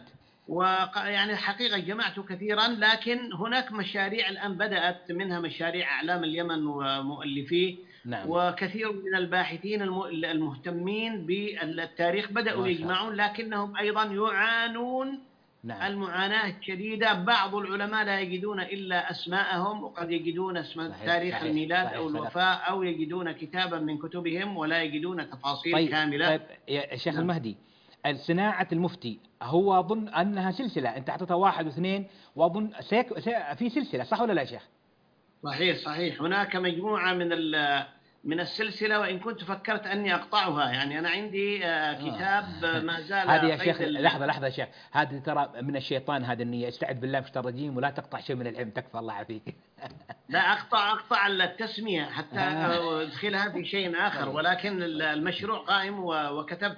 E: ويعني حقيقة جمعت كثيرا، لكن هناك مشاريع الآن بدأت، منها مشاريع أعلام اليمن ومؤلفيه. نعم. وكثير من الباحثين المهتمين بالتاريخ بدأوا يجمعون، لكنهم أيضا يعانون. نعم. المعاناة الشديدة، بعض العلماء لا يجدون إلا أسماءهم، وقد يجدون اسم تاريخ صحيح الميلاد صحيح أو الوفاة، أو يجدون كتابا من كتبهم ولا يجدون تفاصيل
D: طيب
E: كاملة.
D: طيب يا شيخ نعم. المهدي، صناعة المفتي هو أظن أنها سلسلة، أنت أعطيتها واحد واثنين، وأظن سيك... سي... في سلسلة، صح ولا لا يا شيخ؟
E: صحيح صحيح، هناك مجموعة من ال... من السلسلة، وإن كنت فكرت أني أقطعها. يعني أنا عندي كتاب ما زال.
D: هذه يا شيخ لحظة لحظة يا شيخ، هذه ترى من الشيطان، هذه النية، استعد بالله من الشيطان الرجيم، ولا تقطع شيء من العلم، تكفى الله يعافيك.
E: لا أقطع أقطع التسمية حتى أدخلها في شيء آخر، ولكن المشروع قائم. وكتبت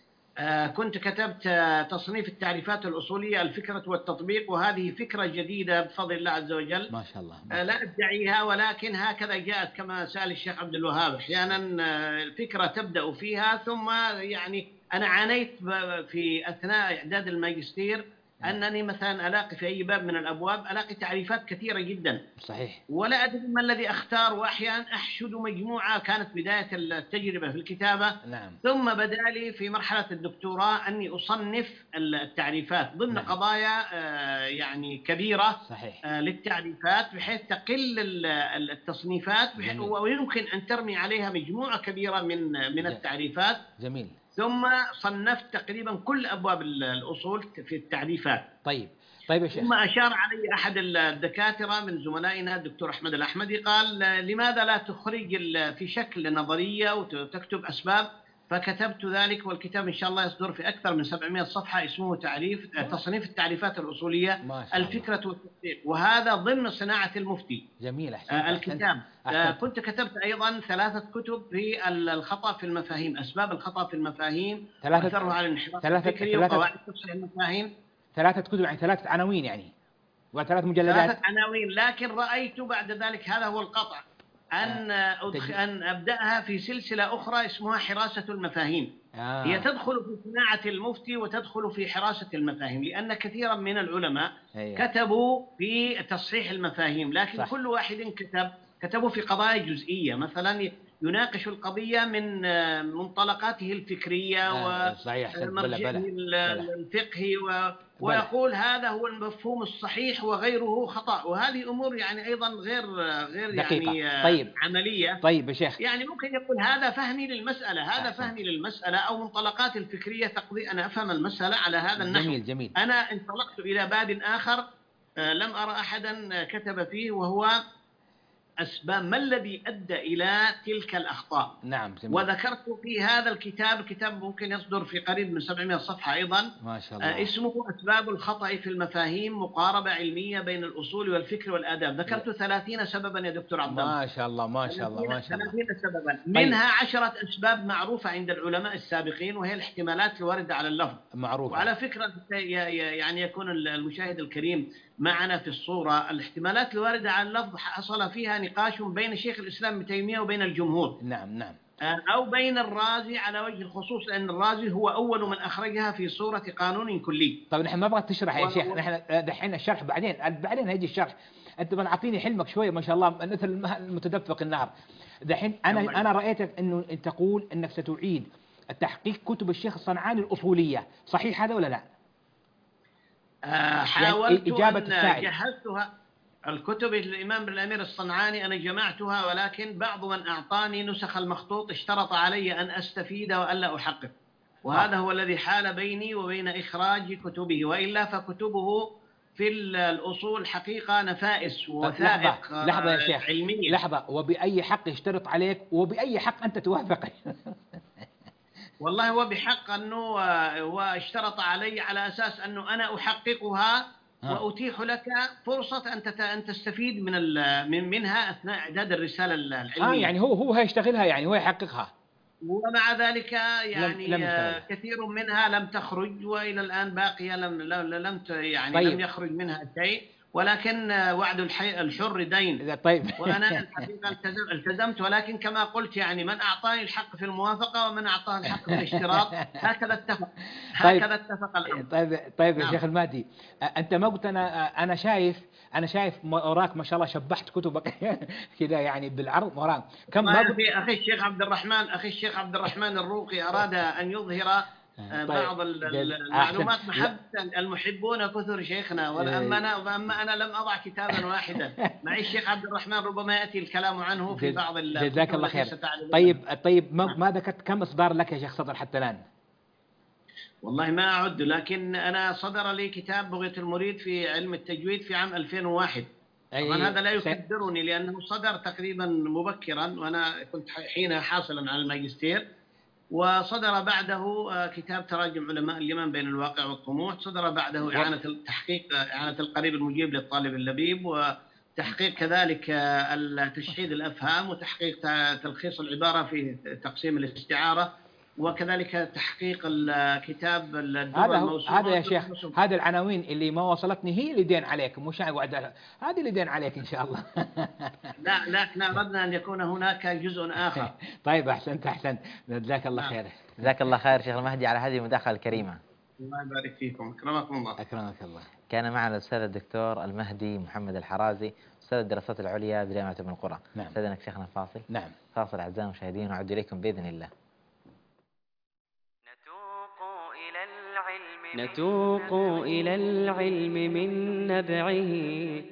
E: كنت كتبت تصنيف التعريفات الأصولية، الفكرة والتطبيق، وهذه فكرة جديدة بفضل الله عز وجل.
D: ما شاء الله. ما
E: لا أدعيها، ولكن هكذا جاءت كما سأل الشيخ عبد الوهاب. أحيانا الفكرة تبدأ فيها، ثم يعني أنا عانيت في أثناء إعداد الماجستير أنني مثلا ألاقي في أي باب من الأبواب ألاقي تعريفات كثيرة جدا.
D: صحيح.
E: ولا أدري ما الذي أختار، وأحيانا أحشد مجموعة. كانت بداية التجربة في الكتابة.
D: نعم.
E: ثم بدا لي في مرحلة الدكتوراه أني أصنف التعريفات ضمن نعم. قضايا يعني كبيرة.
D: صحيح.
E: للتعريفات، بحيث تقل التصنيفات، ويمكن أن ترمي عليها مجموعة كبيرة من من التعريفات.
D: جميل.
E: ثم صنفت تقريبا كل أبواب الأصول في التعريفات.
D: طيب طيب يا شيخ.
E: ثم أشار علي أحد الدكاترة من زملائنا الدكتور أحمد الأحمدي، قال لماذا لا تخرج في شكل نظرية وتكتب أسباب؟ فكتبت ذلك، والكتاب إن شاء الله يصدر في أكثر من سبعمائة صفحة، اسمه تعريف تصنيف التعريفات الأصولية، الفكرة والتطبيق، وهذا ضمن صناعة المفتي.
D: جميل.
E: أحسنت. الكتاب أحسنت. كنت كتبت أيضا ثلاثة كتب في الخطأ في المفاهيم، أسباب الخطأ في المفاهيم، وأثرها على الانحراف الفكري، وقواعد تصحيح المفاهيم.
D: ثلاثة كتب يعني ثلاثة عناوين يعني، وثلاث مجلدات.
E: ثلاثة عناوين، لكن رأيت بعد ذلك، هذا هو القطع، أن أدخ... أن أبدأها في سلسلة أخرى اسمها حراسة المفاهيم. آه. هي تدخل في صناعة المفتي وتدخل في حراسة المفاهيم، لأن كثيرا من العلماء أيه. كتبوا في تصحيح المفاهيم، لكن صح. كل واحد كتب كتبوا في قضايا جزئية، مثلا يناقش القضية من منطلقاته الفكرية
D: آه.
E: ومرجعه الفقهي و... ويقول هذا هو المفهوم الصحيح وغيره خطأ، وهذه أمور يعني أيضا غير غير
D: دقيقة.
E: يعني
D: طيب.
E: عملية.
D: طيب يا شيخ،
E: يعني ممكن يقول هذا فهمي للمسألة، هذا أحسن. فهمي للمسألة، أو منطلقات الفكرية تقضي أنا أفهم المسألة على هذا النحو.
D: جميل جميل.
E: أنا انطلقت إلى باب آخر لم أرى أحدا كتب فيه، وهو أسباب ما الذي أدى إلى تلك الأخطاء.
D: نعم جميل.
E: وذكرت في هذا الكتاب، الكتاب ممكن يصدر في قريب من سبعمائة صفحة أيضا،
D: ما شاء الله.
E: اسمه أسباب الخطأ في المفاهيم، مقاربة علمية بين الأصول والفكر والآداب. ذكرت ثلاثين سببا يا دكتور عبد الله.
D: ما شاء الله ما شاء الله ما شاء الله.
E: ثلاثين سببا، منها عشرة أسباب معروفة عند العلماء السابقين، وهي الاحتمالات الواردة على اللفظ
D: معروفة.
E: وعلى فكرة يعني يكون المشاهد الكريم معنا في الصورة، الاحتمالات الواردة على اللفظ حصل فيها نقاش بين شيخ الإسلام ابن تيمية وبين الجمهور.
D: نعم نعم.
E: أو بين الرازي على وجه الخصوص، لأن الرازي هو أول من أخرجها في صورة قانون كلي.
D: طيب نحن ما نبغى تشرح يا شيخ، نحن دحين الشرح بعدين بعدين هيجي الشرح. أنت أعطيني حلمك شوية ما شاء الله، مثل المتدفق النار. دحين أنا أنا رأيتك إنه أنت تقول إنك ستعيد التحقيق كتب الشيخ الصنعاني الأصولية، صحيح هذا ولا لا؟
E: آه حاولت يعني إجابة أن جهزتها. الكتب الإمام الأمير الصنعاني أنا جمعتها، ولكن بعض من أعطاني نسخ المخطوط اشترط علي أن أستفيد وألا أحقق، وهذا هو الذي حال بيني وبين إخراج كتبه، وإلا فكتبه في الأصول حقيقة نفائس ووثائق
D: لحظة, لحظة يا شيخ
E: علمية.
D: لحظة، وبأي حق يشترط عليك وبأي حق أنت توافق؟
E: والله هو بحق أنه هو اشترط علي على أساس أنه أنا أحققها وأتيح لك فرصة أن أن تستفيد من من منها أثناء إعداد الرسالة العلمية.
D: آه يعني هو هو هيشتغلها، يعني هو يحققها.
E: ومع ذلك يعني
D: لم لم
E: كثير منها لم تخرج، وإلى الآن باقية لم لم يعني
D: طيب.
E: لم يخرج منها شيء، ولكن وعد الحي الحر دين.
D: طيب.
E: وأنا الحقيقة التزمت، ولكن كما قلت يعني من أعطاني الحق في الموافقة ومن أعطاه الحق في الاشتراط، هكذا اتفق.
D: طيب.
E: هكذا اتفق الأمر.
D: طيب طيب يا
E: نعم.
D: شيخ المهدي، أنت ما قلت أنا أنا شايف أنا شايف وراك ما شاء الله شبحت كتبك كذا يعني بالعرض وراك كم ما قلت.
E: أخي الشيخ عبد الرحمن أخي الشيخ عبد الرحمن الروقي أراد أن يظهر
D: طيب.
E: بعض المعلومات محبة المحبون كثر شيخنا، وأما أنا وأما أنا لم أضع كتابا واحدا. معي الشيخ عبد الرحمن ربما يأتي الكلام عنه في بعض الكتب.
D: جزاك الله خير. طيب طيب ما, ما ذكرت كم إصدار لك يا شيخ صدر حتى الآن؟
E: والله ما أعد، لكن أنا صدر لي كتاب بغية المريد في علم التجويد في عام ألفين وواحد. طبعا هذا لا يكدرني لأنه صدر تقريبا مبكرا، وأنا كنت حينها حاصلا على الماجستير. وصدر بعده كتاب تراجم علماء اليمن بين الواقع والطموح، صدر بعده إعانة التحقيق إعانة القريب المجيب للطالب اللبيب، وتحقيق كذلك تشحيذ الأفهام، وتحقيق تلخيص العبارة في تقسيم الاستعارة، وكذلك تحقيق الكتاب
D: هذا هذا يا شيخ. هذه العناوين اللي ما وصلتني هي اللي دين عليك، مش قاعد هذه اللي دين عليك ان شاء الله.
E: لا لا احنا اردنا ان يكون هناك جزء اخر.
D: طيب احسنت احسنت جزاك الله خير.
C: جزاك الله خير شيخ المهدي على هذه المداخله الكريمه.
E: الله يبارك فيكم. اكرمكم الله.
D: اكرمك الله.
C: كان معنا الاستاذ الدكتور المهدي محمد الحرازي، استاذ الدراسات العليا بجامعه ابن القرى.
D: نعم.
C: استاذنك شيخنا فاصل.
D: نعم.
C: فاصل اعزائي المشاهدين، ونعود اليكم باذن الله.
B: نتوق إلى العلم من نبعه.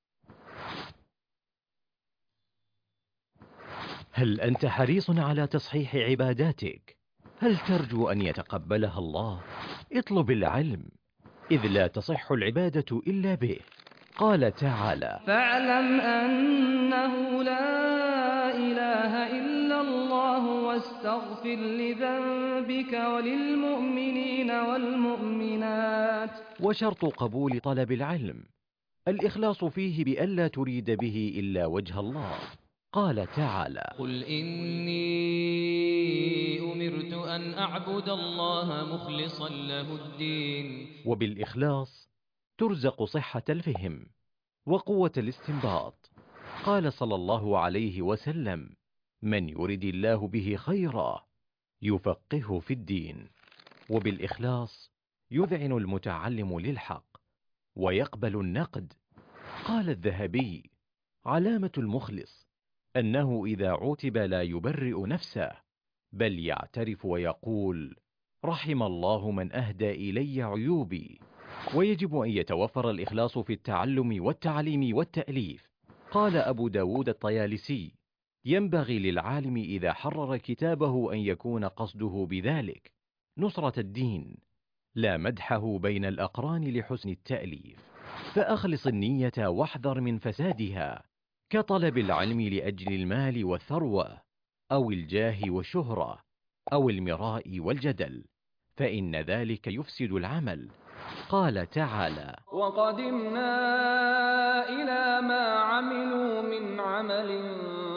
F: هل أنت حريص على تصحيح عباداتك؟ هل ترجو أن يتقبلها الله؟ اطلب العلم، إذ لا تصح العبادة إلا به. قال تعالى:
B: فاعلم أنه لا إله إلا الله واستغفر لذنبك وللمؤمنين والمؤمنات.
F: وشرط قبول طلب العلم الإخلاص فيه بألا تريد به إلا وجه الله. قال تعالى:
B: قل إني أمرت أن أعبد الله مخلصا له الدين.
F: وبالإخلاص ترزق صحة الفهم وقوة الاستنباط. قال صلى الله عليه وسلم: من يرد الله به خيرا يفقهه في الدين. وبالإخلاص يذعن المتعلم للحق ويقبل النقد. قال الذهبي: علامة المخلص أنه إذا عوتب لا يبرئ نفسه، بل يعترف ويقول: رحم الله من أهدى إلي عيوبي. ويجب أن يتوفر الإخلاص في التعلم والتعليم والتأليف. قال أبو داود الطيالسي: ينبغي للعالم إذا حرر كتابه أن يكون قصده بذلك نصرة الدين، لا مدحه بين الأقران لحسن التأليف. فأخلص النية واحذر من فسادها، كطلب العلم لأجل المال والثروة، أو الجاه والشهرة، أو المراء والجدل، فإن ذلك يفسد العمل. قال تعالى:
B: وقدمنا إلى ما عملوا من عمل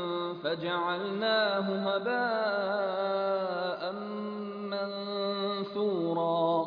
B: فجعلناه هباء منثورا.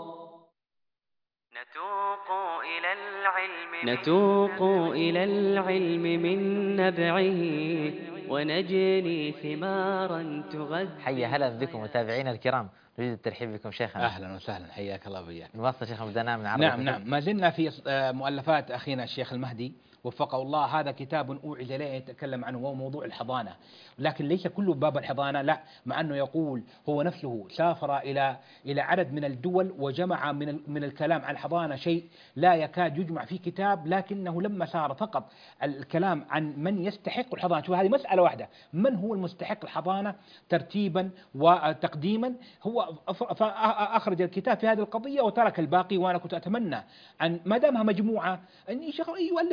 A: نتوق إلى العلم
B: نتوق إلى العلم من نبعه ونجني ثمارا تغذي.
C: حيا هلا بكم متابعينا الكرام، نريد الترحيب بكم شيخنا.
D: اهلا وسهلا، حياك الله وياك.
C: نواصل شيخنا، بدنا من عرض.
D: نعم نعم، ما زلنا في مؤلفات اخينا الشيخ المهدي وفقه الله. هذا كتاب أوعز إليه يتكلم عنه، وهو موضوع الحضانة، لكن ليس كله باب الحضانة، لا، مع أنه يقول هو نفسه سافر إلى إلى عدد من الدول وجمع من من الكلام عن الحضانة شيء لا يكاد يجمع في كتاب، لكنه لما صار فقط الكلام عن من يستحق الحضانة. شوف هذه مسألة واحدة، من هو المستحق الحضانة ترتيبا وتقديما، هو أخرج الكتاب في هذه القضية وترك الباقي. وأنا كنت أتمنى أن ما دامها مجموعة أن يؤلف الكتاب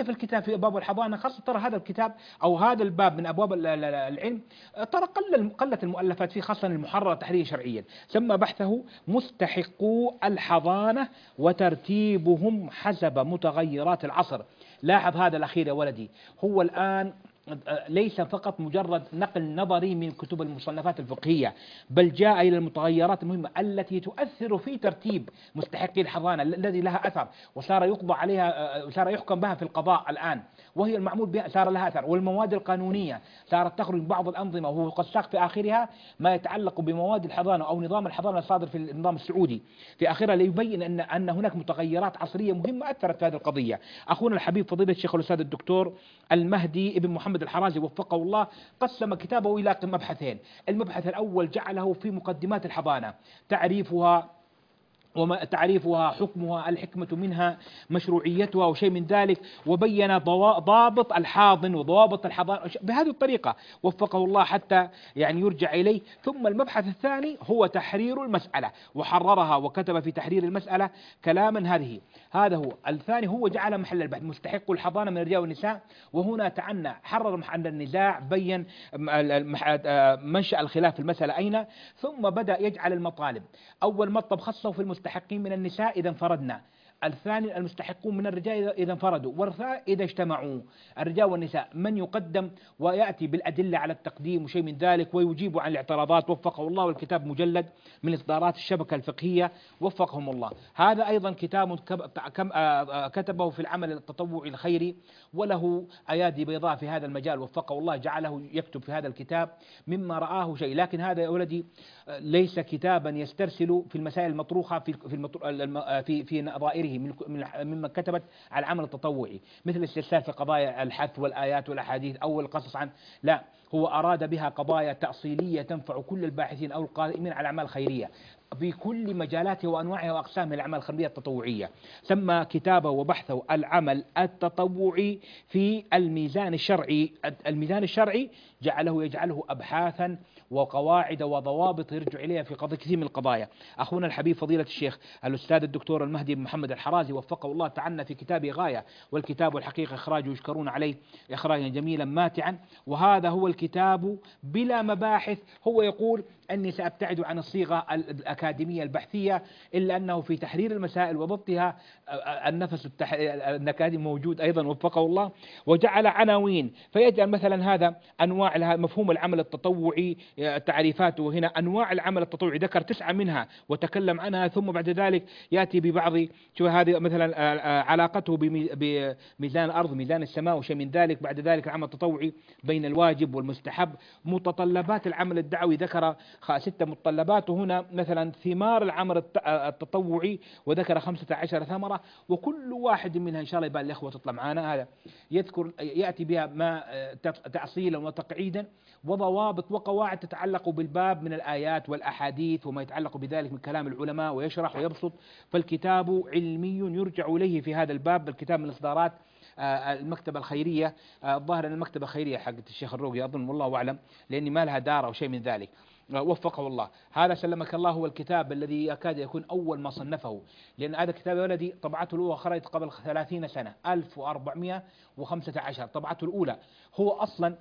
D: في باب الحضانة خاصة، ترى هذا الكتاب أو هذا الباب من أبواب العلم ترى قل قلت المؤلفات فيه، خاصة المحررة تحريرا شرعيا. سمى بحثه مستحقو الحضانة وترتيبهم حسب متغيرات العصر. لاحظ هذا الأخير يا ولدي، هو الآن ليس فقط مجرد نقل نظري من كتب المصنفات الفقهية، بل جاء إلى المتغيرات المهمة التي تؤثر في ترتيب مستحقي الحضانة الذي لها أثر، وصار يقضى عليها، وصار يحكم بها في القضاء الآن، وهي المعمول بها صار لها أثر. والمواد القانونية صارت تخرج بعض الأنظمة، وهو قد ساق في آخرها ما يتعلق بمواد الحضانة أو نظام الحضانة الصادر في النظام السعودي في آخرها، ليبين أن أن هناك متغيرات عصرية مهمة أثرت في هذه القضية. أخونا الحبيب فضيلة الشيخ الأستاذ الدكتور المهدي ابن محمد الحرازي وفقه الله قسم كتابه إلى مبحثين. المبحث الأول جعله في مقدمات الحضانة، تعريفها وما تعريفها، حكمها، الحكمة منها، مشروعيتها وشيء من ذلك، وبين ضابط الحاضن وضوابط الحضانة بهذه الطريقة وفقه الله حتى يعني يرجع إليه. ثم المبحث الثاني هو تحرير المسألة، وحررها وكتب في تحرير المسألة كلاما هذه. هذا هو الثاني، هو جعل محل البحث مستحق الحضانة من الرجال والنساء، وهنا تعنى حرر محل النزاع، بين منشأ الخلاف في المسألة أين، ثم بدأ يجعل المطالب. أول مطلب خصه في المستحقين من النساء إذا انفردنا، الثاني المستحقون من الرجال إذا انفردوا، والثالث إذا اجتمعوا الرجال والنساء، من يقدم ويأتي بالأدلة على التقديم وشيء من ذلك، ويجيب عن الاعتراضات وفقه الله. والكتاب مجلد من إصدارات الشبكة الفقهية وفقهم الله. هذا أيضا كتاب كتبه في العمل التطوعي الخيري، وله أيادي بيضاء في هذا المجال وفقه الله، جعله يكتب في هذا الكتاب مما رآه شيء. لكن هذا يا ولدي ليس كتابا يسترسل في المسائل المطروحة في في في, في نظائره مما كتبت على العمل التطوعي، مثل الاسترسال في قضايا الحث والآيات والأحاديث أو القصص عن، لا، هو أراد بها قضايا تأصيلية تنفع كل الباحثين أو القائمين على الأعمال الخيرية في كل مجالاتها وأنواعها وأقسامها الأعمال الخيرية التطوعية. سمى كتابه وبحثه العمل التطوعي في الميزان الشرعي. الميزان الشرعي جعله يجعله أبحاثا وقواعد وضوابط يرجع إليها في قضايا كثير من القضايا. أخونا الحبيب فضيلة الشيخ الأستاذ الدكتور المهدي بن محمد الحرازي وفقه الله تعنى في كتابه غاية، والكتاب الحقيقة إخراجه يشكرون عليه إخراجا جميلا ماتعا، وهذا هو الكتاب بلا مباحث. هو يقول أني سأبتعد عن الصيغة الأكاديمية البحثية، إلا أنه في تحرير المسائل وضبطها النفس التح... الأكاديمي موجود أيضا وفقه الله، وجعل عناوين فيجعل مثلا هذا أنواع مفهوم العمل التطوعي، تعريفاته هنا أنواع العمل التطوعي ذكر تسعة منها وتكلم عنها، ثم بعد ذلك يأتي ببعض، شو هذه مثلا علاقته بميزان الأرض ميزان السماء وشيء من ذلك، بعد ذلك العمل التطوعي بين الواجب والمستحب، متطلبات العمل الدعوي ذكر ستة متطلبات، وهنا مثلا ثمار العمل التطوعي وذكر خمسة عشر ثمرة، وكل واحد منها إن شاء الله يبان الإخوة تطلع معنا، هذا يذكر يأتي بها ما تأصيلا وتقعيدا وضوابط وقواعد تتعلق بالباب من الآيات والأحاديث وما يتعلق بذلك من كلام العلماء، ويشرح ويبسط. فالكتاب علمي يرجع إليه في هذا الباب. الكتاب من إصدارات المكتبة الخيرية، الظاهر أن المكتبة الخيرية حقت الشيخ الروقي أظن والله أعلم، لأني ما لها دار أو شيء من ذلك وفقه الله. هذا سلمك الله هو الكتاب الذي يكاد يكون أول ما صنفه، لأن هذا الكتاب يا ولدي طبعته الأولى خرجت قبل ثلاثين سنة، ألف وأربعمائة وخمسة عشر طبعته الأولى. هو أصلا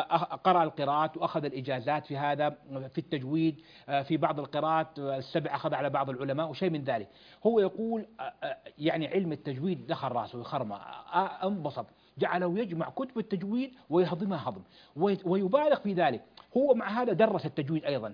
D: قرأ القراءات وأخذ الإجازات في هذا في التجويد، في بعض القراءات السبع أخذ على بعض العلماء وشيء من ذلك. هو يقول يعني علم التجويد دخل راسه يخرمه، انبسط، جعله يجمع كتب التجويد ويهضمها هضم ويبالغ في ذلك. هو مع هذا درس التجويد أيضا،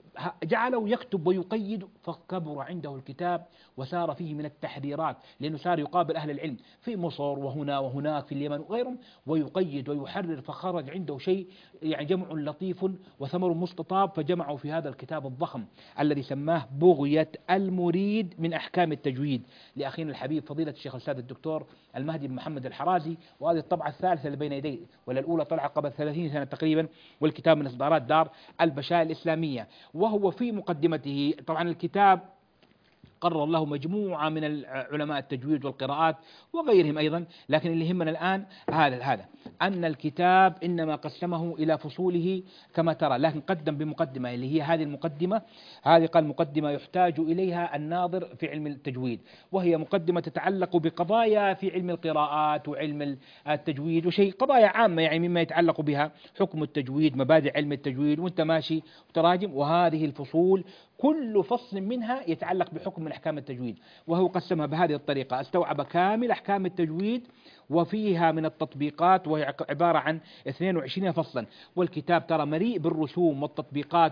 D: جعله يكتب ويقيد، فكبر عنده الكتاب وسار فيه من التحريرات، لأنه صار يقابل أهل العلم في مصر وهنا وهناك في اليمن وغيرهم ويقيد ويحرر، فخرج عنده شيء يعني جمع لطيف وثمر مستطاب، فجمعوا في هذا الكتاب الضخم الذي سماه بغية المريد من أحكام التجويد لأخينا الحبيب فضيلة الشيخ الأستاذ الدكتور المهدي بن محمد الحرازي. وهذه الطبعة الثالثة اللي بين يديه، ولا الأولى طلعت قبل ثلاثين سنة تقريبا، والكتاب من إصدارات دار البشائر الإسلامية. وهو في مقدمته طبعا الكتاب قرر له مجموعة من علماء التجويد والقراءات وغيرهم أيضا، لكن اللي يهمنا الآن هذا هذا أن الكتاب إنما قسمه إلى فصوله كما ترى، لكن قدم بمقدمة اللي هي هذه المقدمة. هذه قال مقدمة يحتاج إليها الناظر في علم التجويد، وهي مقدمة تتعلق بقضايا في علم القراءات وعلم التجويد وشيء قضايا عامة يعني مما يتعلق بها حكم التجويد، مبادئ علم التجويد وانت ماشي وتراجم. وهذه الفصول كل فصل منها يتعلق بحكم من أحكام التجويد، وهو قسمها بهذه الطريقة، استوعب كامل أحكام التجويد وفيها من التطبيقات، وهي عبارة عن اثنين وعشرين فصلا. والكتاب ترى مليء بالرسوم والتطبيقات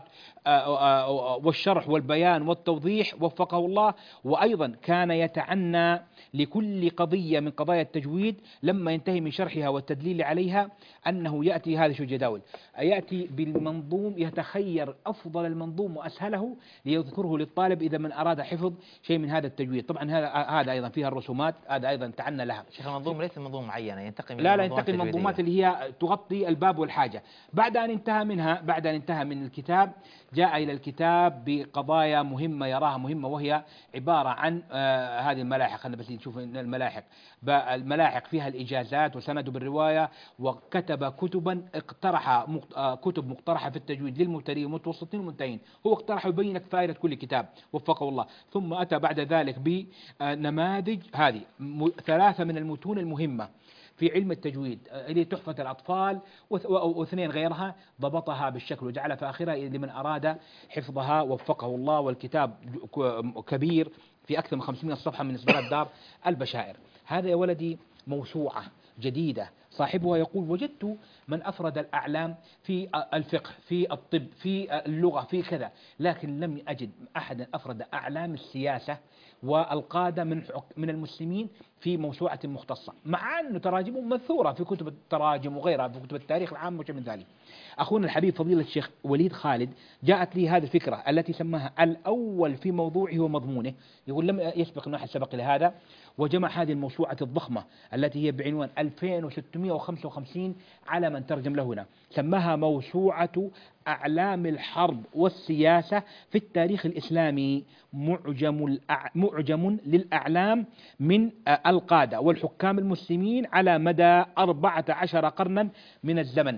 D: والشرح والبيان والتوضيح وفقه الله. وأيضا كان يتعنى لكل قضية من قضايا التجويد لما ينتهي من شرحها والتدليل عليها أنه يأتي هذا شو جداول، يأتي بالمنظوم، يتخير أفضل المنظوم وأسهله ليذكره للطالب إذا من أراد حفظ شيء من هذا التجويد. طبعا هذا هذا أيضا فيها الرسومات، هذا أيضا تعنى لها.
C: شيخ المنظوم ليس منظوم معينة ينتقي من
D: لا لا ينتقي المنظومات اللي هي تغطي الباب والحاجة. بعد أن انتهى منها، بعد أن انتهى من الكتاب، جاء إلى الكتاب بقضايا مهمة يراها مهمة، وهي عبارة عن آه هذه الملاحق. خلينا بس نشوف الملاحق. الملاحق فيها الإجازات وسند بالرواية، وكتب كتبا اقترح آه كتب مقترحة في التجويد للمبتدئين والمتوسطين والمنتهين. هو اقترح يبين لك فائدة كل كتاب وفقه الله. ثم أتى بعد ذلك بنماذج هذه ثلاثة من المتون المهمة في علم التجويد اللي تحفة الأطفال، واثنين غيرها ضبطها بالشكل وجعلها في آخرها لمن أراد حفظها وفقه الله. والكتاب كبير في أكثر من خمسمائة صفحة من إصدارات دار البشائر. هذا يا ولدي موسوعة جديدة، صاحبها يقول وجدت من أفرد الأعلام في الفقه، في الطب، في اللغة، في كذا، لكن لم أجد أحدا أفرد أعلام السياسة والقادة من من المسلمين في موسوعة مختصة، مع أن تراجمهم منثورة في كتب التراجم وغيرها في كتب التاريخ العام وشيء من ذلك. أخونا الحبيب فضيلة الشيخ وليد خالد جاءت لي هذه الفكرة التي سماها الأول في موضوعه ومضمونه، يقول لم يسبق أن أحد سبق لهذا، وجمع هذه الموسوعة الضخمة التي هي بعنوان ألفين وستمائة وخمسة وخمسين على من ترجم له هنا، سماها موسوعة أعلام الحرب والسياسة في التاريخ الإسلامي، معجم, الأع... معجم للأعلام من القادة والحكام المسلمين على مدى أربعة عشر قرنا من الزمن.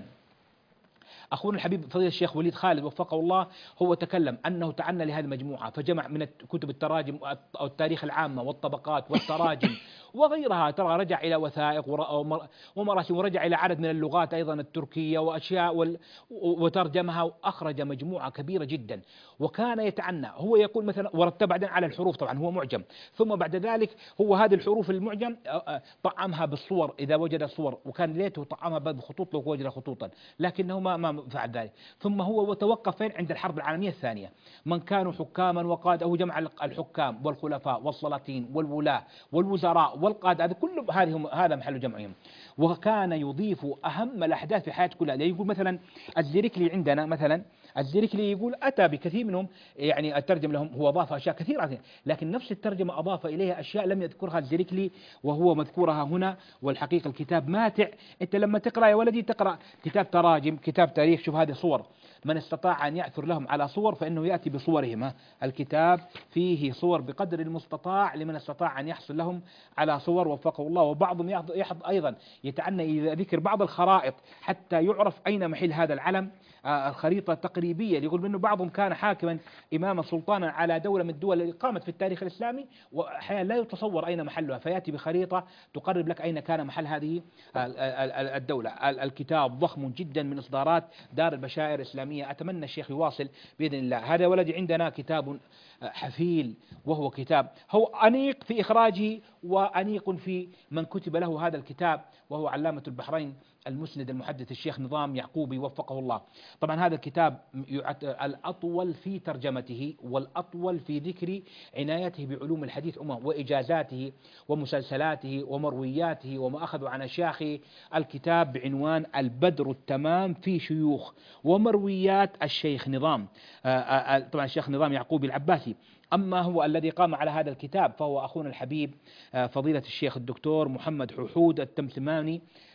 D: أخونا الحبيب فضيلة الشيخ وليد خالد وفقه الله هو تكلم أنه تعنى لهذه المجموعة، فجمع من كتب التراجم أو التاريخ العامة والطبقات والتراجم وغيرها، ترى رجع إلى وثائق ومراسم، ورجع إلى عدد من اللغات أيضا التركية وأشياء وترجمها وأخرج مجموعة كبيرة جدا. وكان يتعنى، هو يقول مثلا ورتب بعدين على الحروف، طبعا هو معجم، ثم بعد ذلك هو هذه الحروف المعجم طعمها بالصور إذا وجد صور، وكان ليته طعمها بالخطوط لو وجد خطوطا، لكنه ما ما فعل ذلك. ثم هو وتوقف فين؟ عند الحرب العالمية الثانية، من كانوا حكاما وقادة، هو جمع الحكام والخلفاء والسلاطين والولاة والوزراء والقادة، هذا كله هذه هذا محل جمعهم. وكان يضيف أهم الأحداث في حياة كلها. يقول مثلا الزيركلي عندنا، مثلا الزيركلي يقول أتى بكثير منهم يعني الترجم لهم، هو أضاف أشياء كثيرة، لكن نفس الترجمة أضاف إليها أشياء لم يذكرها الزيركلي وهو مذكورها هنا. والحقيقة الكتاب ماتع. أنت لما تقرأ يا ولدي تقرأ كتاب تراجم، كتاب تاريخ، شوف هذه صور، من استطاع أن يعثر لهم على صور فإنه يأتي بصورهم. الكتاب فيه صور بقدر المستطاع لمن استطاع أن يحصل لهم على صور وفقه الله. وبعضهم يحض أيضا يتعنى إذا ذكر بعض الخرائط حتى يعرف أين محل هذا العلم، آه الخريطة تقريبية. يقول منه بعضهم كان حاكما إماما سلطانا على دولة من الدول التي قامت في التاريخ الإسلامي، وأحيانا لا يتصور أين محلها، فيأتي بخريطة تقرب لك أين كان محل هذه الدولة. الكتاب ضخم جدا من إصدارات دار البشائر الإسلامية. أتمنى الشيخ يواصل بإذن الله. هذا ولدي عندنا كتاب حفيل، وهو كتاب هو أنيق في إخراجه وأنيق في من كتب له هذا الكتاب، وهو علامة البحرين المسند المحدث الشيخ نظام يعقوبي وفقه الله. طبعا هذا الكتاب الأطول في ترجمته والأطول في ذكر عنايته بعلوم الحديث أمه وإجازاته ومسلسلاته ومروياته وما أخذوا عن أشياخه. الكتاب بعنوان البدر التمام في شيوخ ومرويات الشيخ نظام، طبعا الشيخ نظام يعقوبي العباسي. أما هو الذي قام على هذا الكتاب فهو أخونا الحبيب فضيلة الشيخ الدكتور محمد ححود التمتماني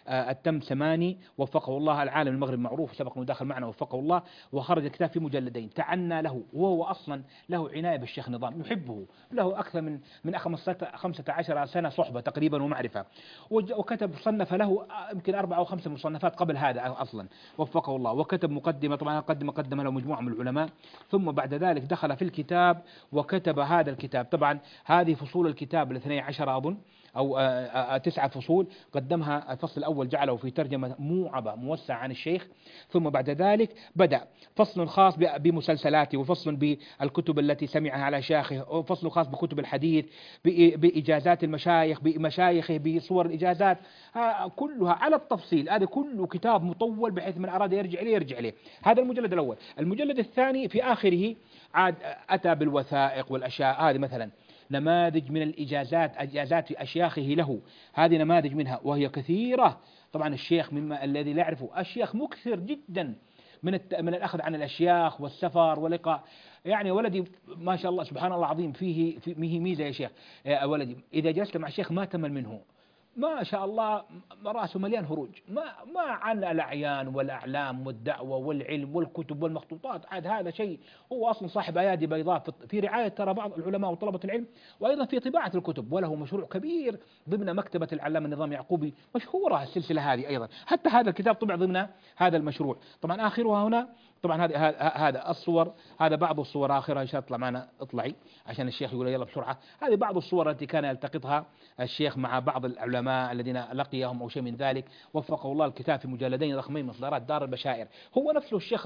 D: آه التم ثماني وفقه الله، العالم المغرب معروف سبق انه داخل معنا وفقه الله، وخرج الكتاب في مجلدين. تعنى له، وهو اصلا له عنايه بالشيخ نظام، يحبه، له اكثر من من خمسة عشر سنه صحبه تقريبا ومعرفه، وكتب صنف له يمكن اربع او خمس مصنفات قبل هذا اصلا وفقه الله، وكتب مقدمه، طبعا قدم قدم له مجموعه من العلماء، ثم بعد ذلك دخل في الكتاب وكتب هذا الكتاب. طبعا هذه فصول الكتاب الاثني عشر أظن أو تسعة فصول، قدمها الفصل الأول جعله في ترجمة موعبة موسعة عن الشيخ، ثم بعد ذلك بدأ فصل خاص بمسلسلاته، وفصل بالكتب التي سمعها على شيخه، وفصل خاص بكتب الحديث، بإجازات المشايخ، بمشايخه، بصور الإجازات كلها على التفصيل. هذا كله كتاب مطول بحيث من أراد يرجع ليه يرجع ليه. هذا المجلد الأول. المجلد الثاني في آخره عاد أتى بالوثائق والأشياء هذه، مثلا نماذج من الإجازات، إجازات أشياخه له، هذه نماذج منها وهي كثيرة. طبعا الشيخ مما الذي لا يعرفه، الشيخ مكثر جدا من من الأخذ عن الأشياخ والسفر واللقاء. يعني ولدي ما شاء الله سبحان الله العظيم، فيه فيه ميزة يا شيخ يا ولدي، إذا جلست مع الشيخ ما تمل منه، ما شاء الله رأسه مليان هروج، ما ما عن الأعيان والأعلام والدعوة والعلم والكتب والمخطوطات، عاد هذا شيء. هو أصلا صاحب أيادي بيضاء في رعاية ترى بعض العلماء وطلبة العلم، وأيضا في طباعة الكتب، وله مشروع كبير ضمن مكتبة العلامة النظام يعقوبي، مشهورة السلسلة هذه أيضا، حتى هذا الكتاب طبع ضمن هذا المشروع. طبعا آخرها هنا طبعا هذا هذا الصور، هذا بعض الصور آخرها، إن شاء الله اطلع معنا اطلعي عشان الشيخ يقول يلا بسرعة. هذه بعض الصور التي كان يلتقطها الشيخ مع بعض العلماء الذين لقيهم أو شيء من ذلك، وفقه الله. الكتاب في مجلدين ضخمين من إصدارات دار البشائر، هو نفسه الشيخ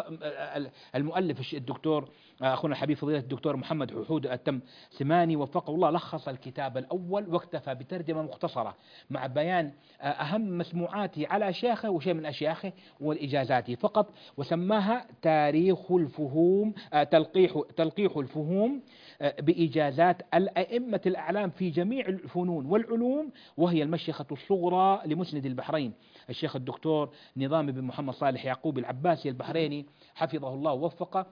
D: المؤلف الدكتور أخونا الحبيب فضيلة الدكتور محمد ححود التم سماني وفقه الله، لخص الكتاب الأول واكتفى بترجمة مختصرة مع بيان أهم مسموعاته على شيخه وشيء من أشياخه والإجازاته فقط، وسماها تاريخ الفهوم، تلقيح تلقيح الفهوم بإجازات الأئمة الأعلام في جميع الفنون والعلوم، وهي المشيخة الصغرى لمسند البحرين الشيخ الدكتور نظام بن محمد صالح يعقوب العباسي البحريني حفظه الله ووفقه.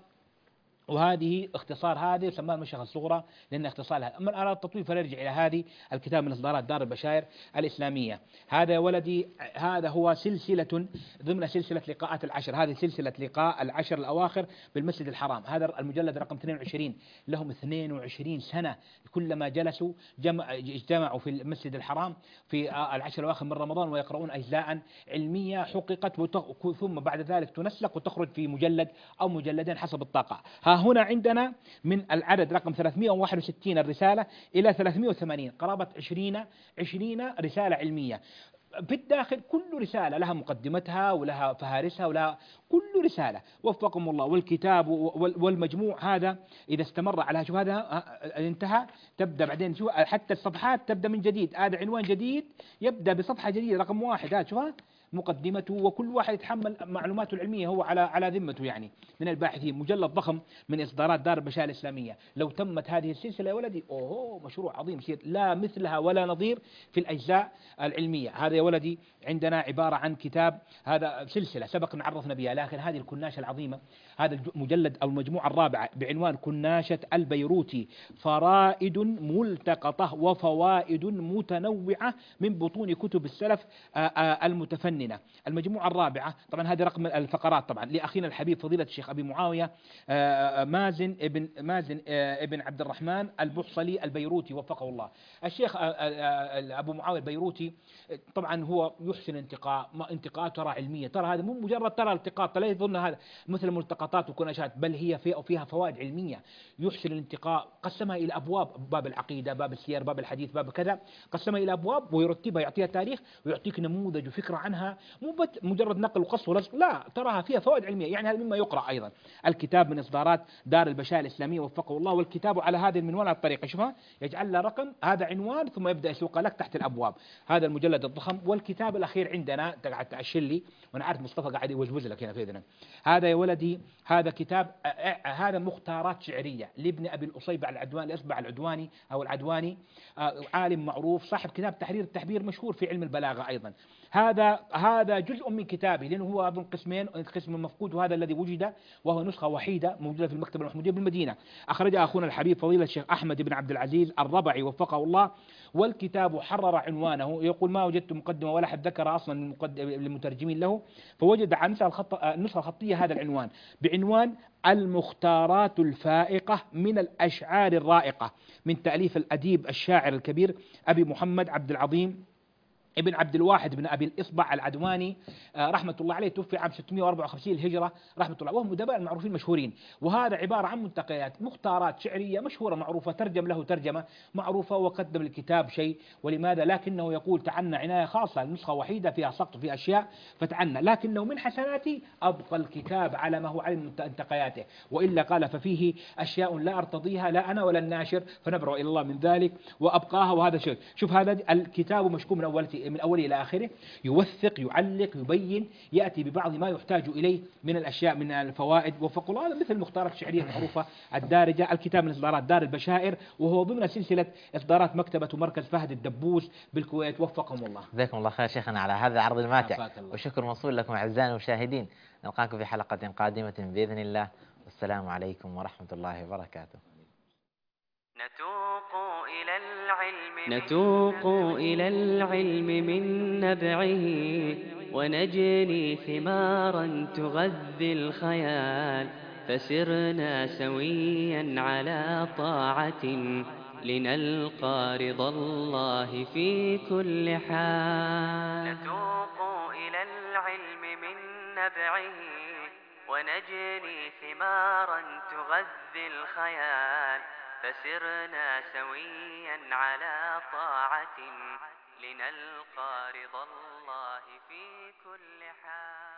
D: وهذه اختصار هذه سماها المشيخة الصغرى لأن اختصارها. من أراد التطوير فليرجع إلى هذه الكتاب من إصدارات دار البشائر الإسلامية. هذا يا ولدي هذا هو سلسلة ضمن سلسلة لقاءات العشر، هذه سلسلة لقاء العشر الأواخر بالمسجد الحرام. هذا المجلد رقم اثنين وعشرين، لهم اثنين وعشرين سنة كلما جلسوا جمع اجتمعوا في المسجد الحرام في العشر الأواخر من رمضان ويقرؤون أجزاء علمية حققت ثم بعد ذلك تنسق وتخرج في مجلد أو مجلدين حسب الطاقة. هنا عندنا من العدد رقم ثلاثمئة وواحد وستين الرسالة إلى ثلاثمئة وثمانين، قرابة عشرين عشرين رسالة علمية. في الداخل كل رسالة لها مقدمتها ولها فهارسها ولها كل رسالة وفقكم الله. والكتاب والمجموع هذا إذا استمر على شوف هذا انتهى تبدأ بعدين شو حتى الصفحات تبدأ من جديد، هذا عنوان جديد يبدأ بصفحة جديدة رقم واحد، هذا شوفها مقدمته، وكل واحد يتحمل معلوماته العلمية هو على على ذمته يعني من الباحثين. مجلد ضخم من إصدارات دار البشائر الإسلامية. لو تمت هذه السلسلة يا ولدي أوه مشروع عظيم يصير لا مثلها ولا نظير في الأجزاء العلمية. هذا يا ولدي عندنا عبارة عن كتاب، هذا سلسلة سبق نعرفنا بها، لكن هذه الكناشة العظيمة، هذا المجلد أو المجموعة الرابعة بعنوان كناشة البيروتي، فرائد ملتقطة وفوائد متنوعة من بطون كتب السلف المتفننة. المجموعة الرابعة طبعا هذه رقم الفقرات طبعا لأخينا الحبيب فضيلة الشيخ أبي معاوية مازن ابن مازن ابن عبد الرحمن البحصلي البيروتي وفقه الله. الشيخ أبو معاوية البيروتي طبعا هو يحسن انتقاء، ما انتقاء ترى علمية، ترى هذا مو مجرد ترى التقاط، لا يظن هذا مثل ملتقطات وكناشات، بل هي فيها فيها فوائد علمية. يحسن الانتقاء، قسمها إلى أبواب، باب العقيدة، باب السير، باب الحديث، باب كذا، قسمها إلى أبواب ويرتبها، يعطيها تاريخ ويعطيك نموذج وفكرة عنها، مو مجرد نقل وقص ولزق، لا تراها فيها فوائد علمية. يعني هذا مما يقرأ أيضا. الكتاب من إصدارات دار البشائر الإسلامية وفقه الله. والكتاب على هذه المنوال على الطريقة، شوفها يجعل له رقم، هذا عنوان ثم يبدأ يسوق لك تحت الأبواب. هذا المجلد الضخم. والكتاب الأخير عندنا قاعد تعشل لي وأنا عارف مصطفى قاعد يوزوز لك هنا في إذنك. هذا يا ولدي هذا كتاب آه، آه، هذا مختارات شعرية لابن أبي الأصيب العدواني الأصبع العدواني أو العدواني، آه، عالم معروف صاحب كتاب تحرير التحبير مشهور في علم البلاغة أيضا. هذا هذا جزء من كتابه، لأنه هو أظن قسمين، القسم المفقود وهذا الذي وجد، وهو نسخة وحيدة موجودة في المكتبة المحمودية بالمدينة، أخرجها أخونا الحبيب فضيلة الشيخ أحمد بن عبد العزيز الربعي وفقه الله. والكتاب حرر عنوانه، يقول ما وجدت مقدمة ولا حد ذكر أصلا المقدم- المترجمين له، فوجد عن النسخة الخط- النسخة الخطية هذا العنوان بعنوان المختارات الفائقة من الأشعار الرائقة، من تأليف الأديب الشاعر الكبير أبي محمد عبد العظيم ابن عبد الواحد بن أبي الإصبع العدواني، آه، رحمة الله عليه، توفي عام ستمائة وأربعة وخمسين الهجرة رحمة الله، وهم أدباء المعروفين المشهورين. وهذا عبارة عن منتقيات مختارات شعرية مشهورة معروفة، ترجم له ترجمة معروفة وقدم الكتاب شيء. ولماذا؟ لكنه يقول تعنى عناية خاصة، النسخة وحيدة فيها سقط في أشياء فتعنى، لكنه من حسناتي أبقى الكتاب على ما هو على منتقياته، وإلا قال ففيه أشياء لا أرتضيها لا أنا ولا الناشر، فنبرأ إلى الله من ذلك وأبقاها. وهذا شيء، شوف هذا الكتاب مشكوم من أوله من أوله إلى آخره، يوثق يعلق يبين، يأتي ببعض ما يحتاج إليه من الأشياء من الفوائد وفق الله، هذا مثل المختارات الشعرية المعروفة الدارجة. الكتاب من إصدارات دار البشائر، وهو ضمن سلسلة إصدارات مكتبة ومركز فهد الدبوس بالكويت، وفقهم الله.
C: جزاكم الله خير شيخنا على هذا العرض الماتع،
D: عافاك الله.
C: وشكر موصول لكم أعزائنا المشاهدين. نلقاكم في حلقة قادمة بإذن الله، والسلام عليكم ورحمة الله وبركاته.
A: نتوق إلى العلم
B: نتوق إلى العلم من نبعه، ونجني ثمارا تغذي الخيال، فسرنا سويا على طاعة لنلقى رضا الله في كل حال.
A: نتوق إلى العلم من نبعه، ونجني ثمارا تغذي الخيال، فسرنا سويا على طاعة لنلقى رضا الله في كل حال.